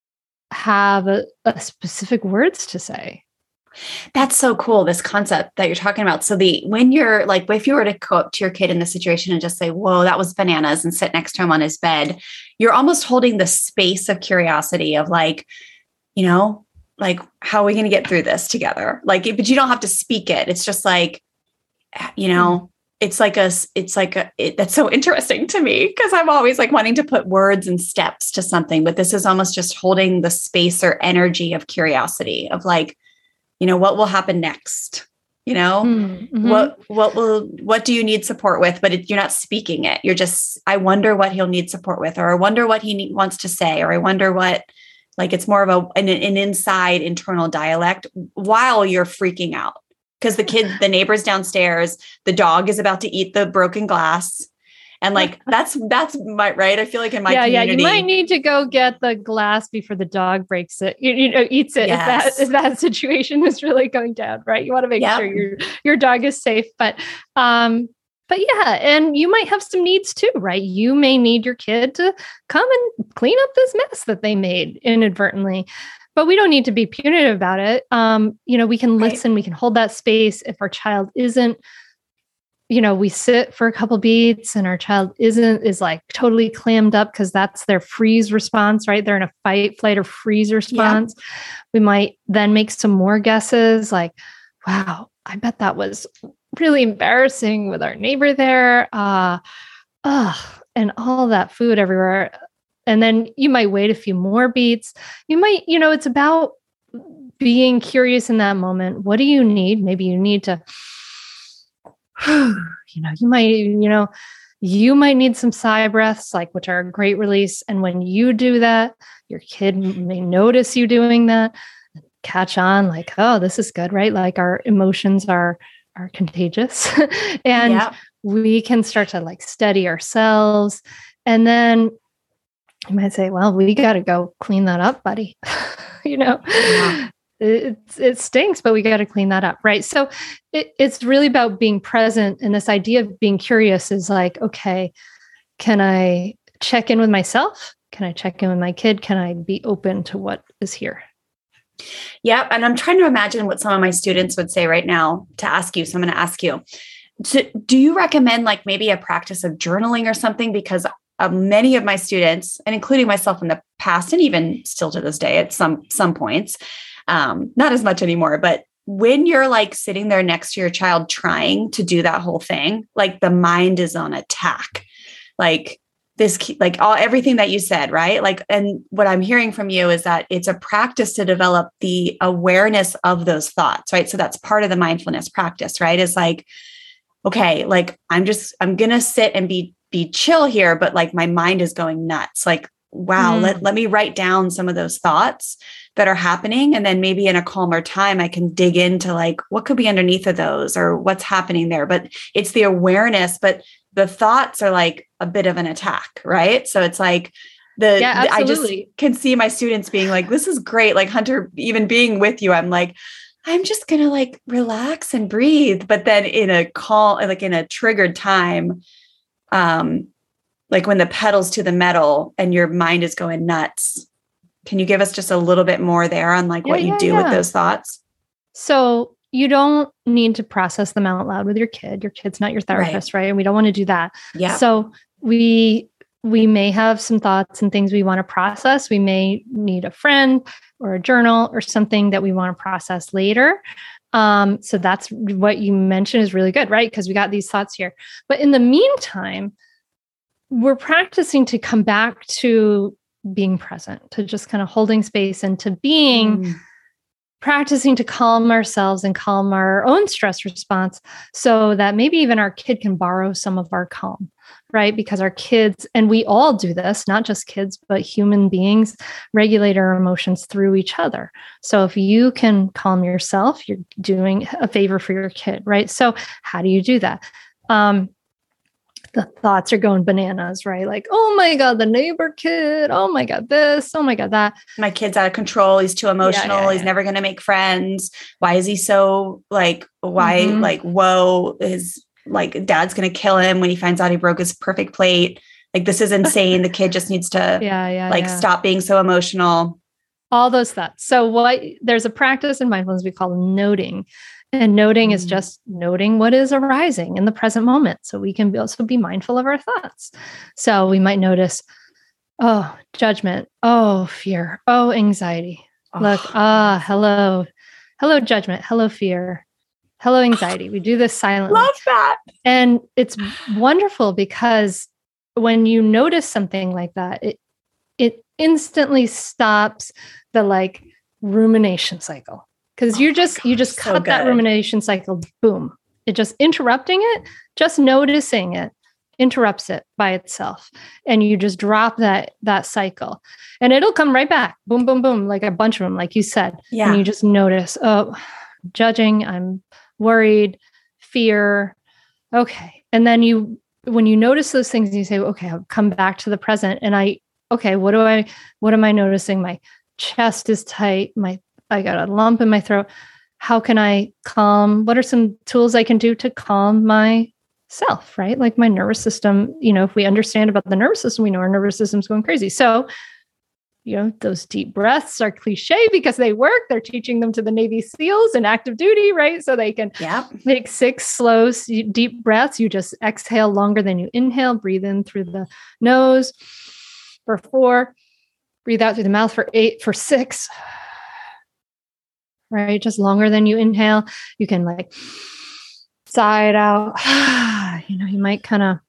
have a, a specific words to say. That's so cool. This concept that you're talking about. So the, when you're like, if you were to go up to your kid in this situation and just say, whoa, that was bananas, and sit next to him on his bed, you're almost holding the space of curiosity of like, you know, like, how are we going to get through this together? Like, but you don't have to speak it. It's just like, you know, it's like a, it's like a, it, that's so interesting to me because I'm always like wanting to put words and steps to something, but this is almost just holding the space or energy of curiosity of like, you know, what will happen next? You know, mm-hmm. what, what will, what do you need support with? But it, you're not speaking it. You're just, I wonder what he'll need support with, or I wonder what he need, wants to say, or I wonder what, like, it's more of a, an, an inside internal dialect while you're freaking out. Because the kid, the neighbor's downstairs, the dog is about to eat the broken glass. And like, that's, that's my, right. I feel like in my yeah, community. Yeah, you might need to go get the glass before the dog breaks it, you, you know, eats it. Yes. If that, if that situation is really going down, right. You want to make yep. sure your, your dog is safe, but, um, but yeah. And you might have some needs too, right? You may need your kid to come and clean up this mess that they made inadvertently. But we don't need to be punitive about it. Um, you know, we can listen, right. we can hold that space. If our child isn't, you know, we sit for a couple beats and our child isn't, is like totally clammed up because that's their freeze response, right? They're in a fight, flight, or freeze response. Yeah. We might then make some more guesses like, wow, I bet that was really embarrassing with our neighbor there. Uh, ugh, and all that food everywhere. And then you might wait a few more beats. You might, you know, it's about being curious in that moment. What do you need? Maybe you need to, you know, you might, you know, you might need some sigh breaths, like, which are a great release. And when you do that, your kid may notice you doing that, catch on like, oh, this is good, right? Like our emotions are, are contagious and yeah. we can start to like steady ourselves. And then you might say, well, we got to go clean that up, buddy. you know, yeah. it, it stinks, but we got to clean that up. Right. So it, it's really about being present. And this idea of being curious is like, okay, can I check in with myself? Can I check in with my kid? Can I be open to what is here? Yeah. And I'm trying to imagine what some of my students would say right now to ask you. So I'm going to ask you, so do you recommend like maybe a practice of journaling or something? Because Uh, many of my students, and including myself in the past, and even still to this day at some some points, um, not as much anymore, but when you're like sitting there next to your child trying to do that whole thing, like the mind is on attack, like this, like all everything that you said, right? Like, and what I'm hearing from you is that it's a practice to develop the awareness of those thoughts, right? So that's part of the mindfulness practice, right? Is like, okay, like I'm just, I'm going to sit and be be chill here, but like my mind is going nuts. Like, wow, mm. let, let me write down some of those thoughts that are happening. And then maybe in a calmer time, I can dig into like, what could be underneath of those or what's happening there. But it's the awareness, but the thoughts are like a bit of an attack, right? So it's like the, yeah, the I just can see my students being like, this is great. Like Hunter, even being with you, I'm like, I'm just going to like relax and breathe. But then in a call, like in a triggered time, Um, like when the pedal's to the metal and your mind is going nuts. Can you give us just a little bit more there on like yeah, what you yeah, do yeah. with those thoughts? So you don't need to process them out loud with your kid. Your kid's not your therapist, right? right? And we don't want to do that. Yeah. So we, we may have some thoughts and things we want to process. We may need a friend or a journal or something that we want to process later. Um, so that's what you mentioned is really good, right? Because we got these thoughts here. But in the meantime, we're practicing to come back to being present, to just kind of holding space and to being mm. practicing to calm ourselves and calm our own stress response so that maybe even our kid can borrow some of our calm, right? Because our kids, and we all do this, not just kids, but human beings regulate our emotions through each other. So if you can calm yourself, you're doing a favor for your kid, right? So how do you do that? Um, the thoughts are going bananas, right? Like, oh my God, the neighbor kid. Oh my God, this. Oh my God, that. My kid's out of control. He's too emotional. Yeah, yeah, yeah. He's never going to make friends. Why is he so like, why, mm-hmm. like, whoa, his like dad's going to kill him when he finds out he broke his perfect plate. Like, this is insane. The kid just needs to yeah, yeah, like yeah. stop being so emotional. All those thoughts. So what there's a practice in mindfulness we call noting. And noting mm. is just noting what is arising in the present moment. So we can also be mindful of our thoughts. So we might notice, oh, judgment. Oh, fear. Oh, anxiety. Oh. Look, ah, hello. Hello, judgment. Hello, fear. Hello, anxiety. We do this silently. Love that. And it's wonderful because when you notice something like that, it it instantly stops the like rumination cycle. Because you just gosh, you just cut so that rumination cycle, boom. It just interrupting it, just noticing it, interrupts it by itself. And you just drop that that cycle. And it'll come right back. Boom, boom, boom, like a bunch of them, like you said. Yeah. And you just notice, oh, judging, I'm worried, fear. Okay. And then you, when you notice those things, you say, okay, I'll come back to the present. And I, okay, what do I, what am I noticing? My chest is tight. My I got a lump in my throat. How can I calm? What are some tools I can do to calm myself, right? Like my nervous system, you know, if we understand about the nervous system, we know our nervous system's going crazy. So, you know, those deep breaths are cliche because they work. They're teaching them to the Navy SEALs in active duty, right? So they can yep. take six slow, deep breaths. You just exhale longer than you inhale. Breathe in through the nose for four. Breathe out through the mouth for eight, for six. Right? Just longer than you inhale. You can like sigh it out. You know, you might kind of,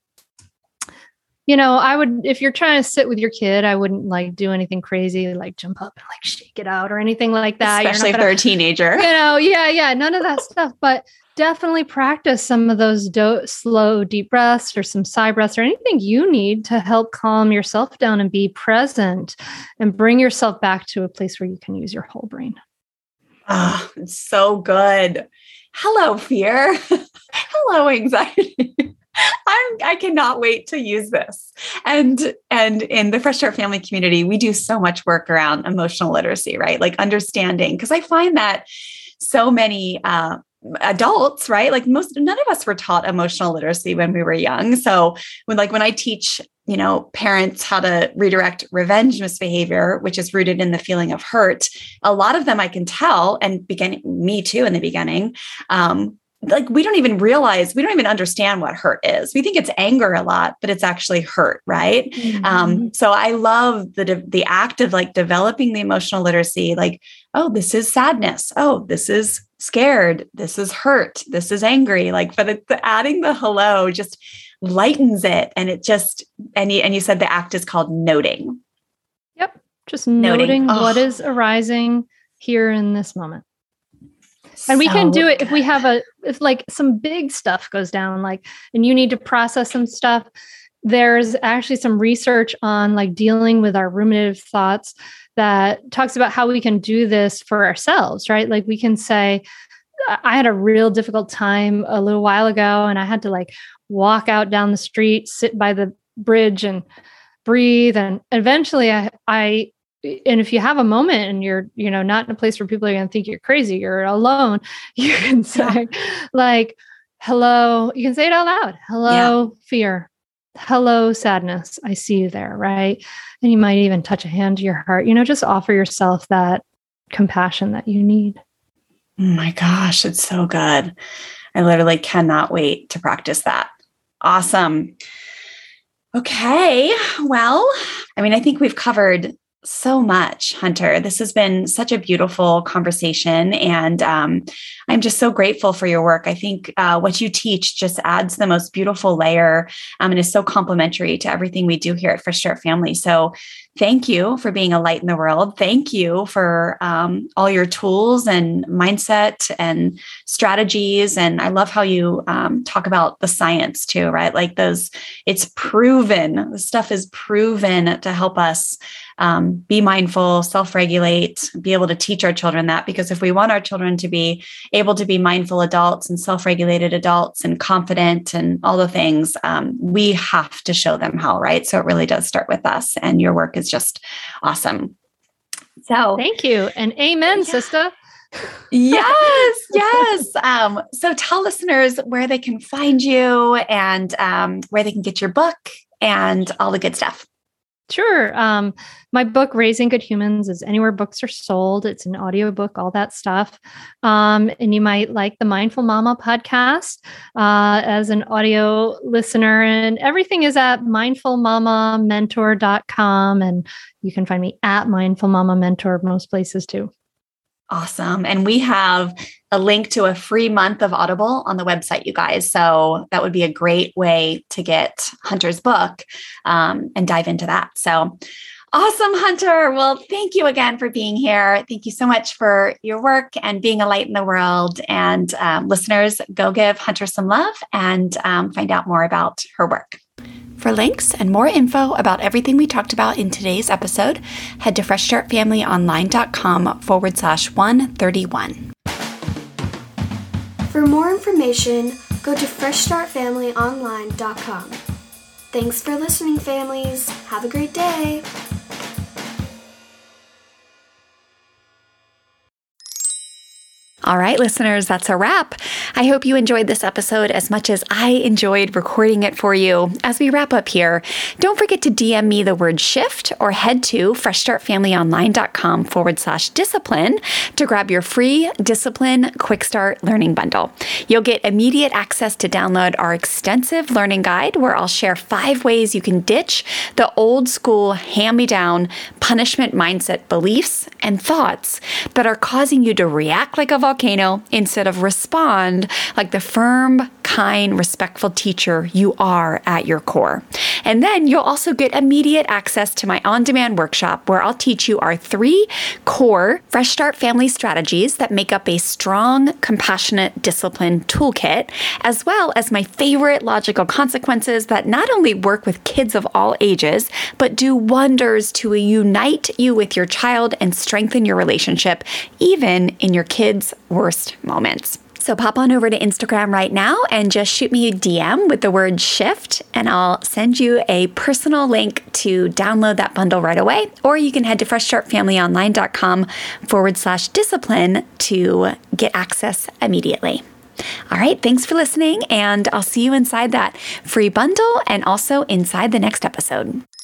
you know, I would, if you're trying to sit with your kid, I wouldn't like do anything crazy, like jump up and like shake it out or anything like that. Especially if gonna, they're a teenager. You know, yeah, yeah, none of that stuff. But definitely practice some of those do- slow, deep breaths or some sigh breaths or anything you need to help calm yourself down and be present and bring yourself back to a place where you can use your whole brain. Oh, it's so good. Hello, fear. Hello, anxiety. I'm, I cannot wait to use this. And, and in the Fresh Start Family community, we do so much work around emotional literacy, right? Like understanding, because I find that so many, uh, adults, right? Like most, none of us were taught emotional literacy when we were young. So when, like, when I teach, you know, parents how to redirect revenge misbehavior, which is rooted in the feeling of hurt, a lot of them I can tell, and beginning me too in the beginning, um, like we don't even realize, we don't even understand what hurt is. We think it's anger a lot, but it's actually hurt, right? Mm-hmm. Um, so I love the de- the act of like developing the emotional literacy, like, oh, this is sadness. Oh, this is scared. This is hurt. This is angry. Like, but it, the, adding the hello just lightens it. And it just, and you, and you said the act is called noting. Yep. Just noting, noting oh. what is arising here in this moment. And we so can do it if we have a, if like some big stuff goes down, like, and you need to process some stuff. There's actually some research on like dealing with our ruminative thoughts that talks about how we can do this for ourselves, right? Like we can say, I had a real difficult time a little while ago and I had to like walk out down the street, sit by the bridge and breathe. And eventually I, I, and if you have a moment and you're, you know, not in a place where people are going to think you're crazy, you're alone, you can say like, hello, you can say it out loud. Hello, yeah. fear. Hello, sadness. I see you there. Right. And you might even touch a hand to your heart, you know, just offer yourself that compassion that you need. Oh my gosh, it's so good. I literally cannot wait to practice that. Awesome. Okay. Well, I mean, I think we've covered so much, Hunter. This has been such a beautiful conversation, and um, I'm just so grateful for your work. I think uh, what you teach just adds the most beautiful layer um, and is so complementary to everything we do here at Fresh Start Family. So thank you for being a light in the world. Thank you for um, all your tools and mindset and strategies. And I love how you um, talk about the science too, right? Like those, it's proven, the stuff is proven to help us um, be mindful, self-regulate, be able to teach our children that, because if we want our children to be able to be mindful adults and self-regulated adults and confident and all the things, um, we have to show them how, right? So it really does start with us, and your work is just awesome. So thank you. And amen, yeah. sister. Yes, yes. Um, so tell listeners where they can find you and um, where they can get your book and all the good stuff. Sure. Um, my book, Raising Good Humans, is anywhere books are sold. It's an audiobook, all that stuff. Um, and you might like the Mindful Mama podcast uh, as an audio listener. And everything is at mindful mama mentor dot com. And you can find me at Mindful Mama Mentor most places too. Awesome. And we have a link to a free month of Audible on the website, you guys. So that would be a great way to get Hunter's book um, and dive into that. So awesome, Hunter. Well, thank you again for being here. Thank you so much for your work and being a light in the world. And um, listeners, go give Hunter some love and um, find out more about her work. For links and more info about everything we talked about in today's episode, head to freshstartfamilyonline.com forward slash 131. For more information, go to fresh start family online dot com. Thanks for listening, families. Have a great day. All right, listeners, that's a wrap. I hope you enjoyed this episode as much as I enjoyed recording it for you. As we wrap up here, don't forget to D M me the word shift or head to freshstartfamilyonline.com forward slash discipline to grab your free Discipline Quick Start Learning Bundle. You'll get immediate access to download our extensive learning guide where I'll share five ways you can ditch the old school hand-me-down punishment mindset beliefs and thoughts that are causing you to react like a volcano instead of respond like the firm, kind, respectful teacher you are at your core. And then you'll also get immediate access to my on-demand workshop where I'll teach you our three core Fresh Start Family strategies that make up a strong, compassionate discipline toolkit, as well as my favorite logical consequences that not only work with kids of all ages, but do wonders to unite you with your child and strengthen your relationship, even in your kids' worst moments. So pop on over to Instagram right now and just shoot me a D M with the word shift, and I'll send you a personal link to download that bundle right away. Or you can head to freshstartfamilyonline.com forward slash discipline to get access immediately. All right, thanks for listening, and I'll see you inside that free bundle and also inside the next episode.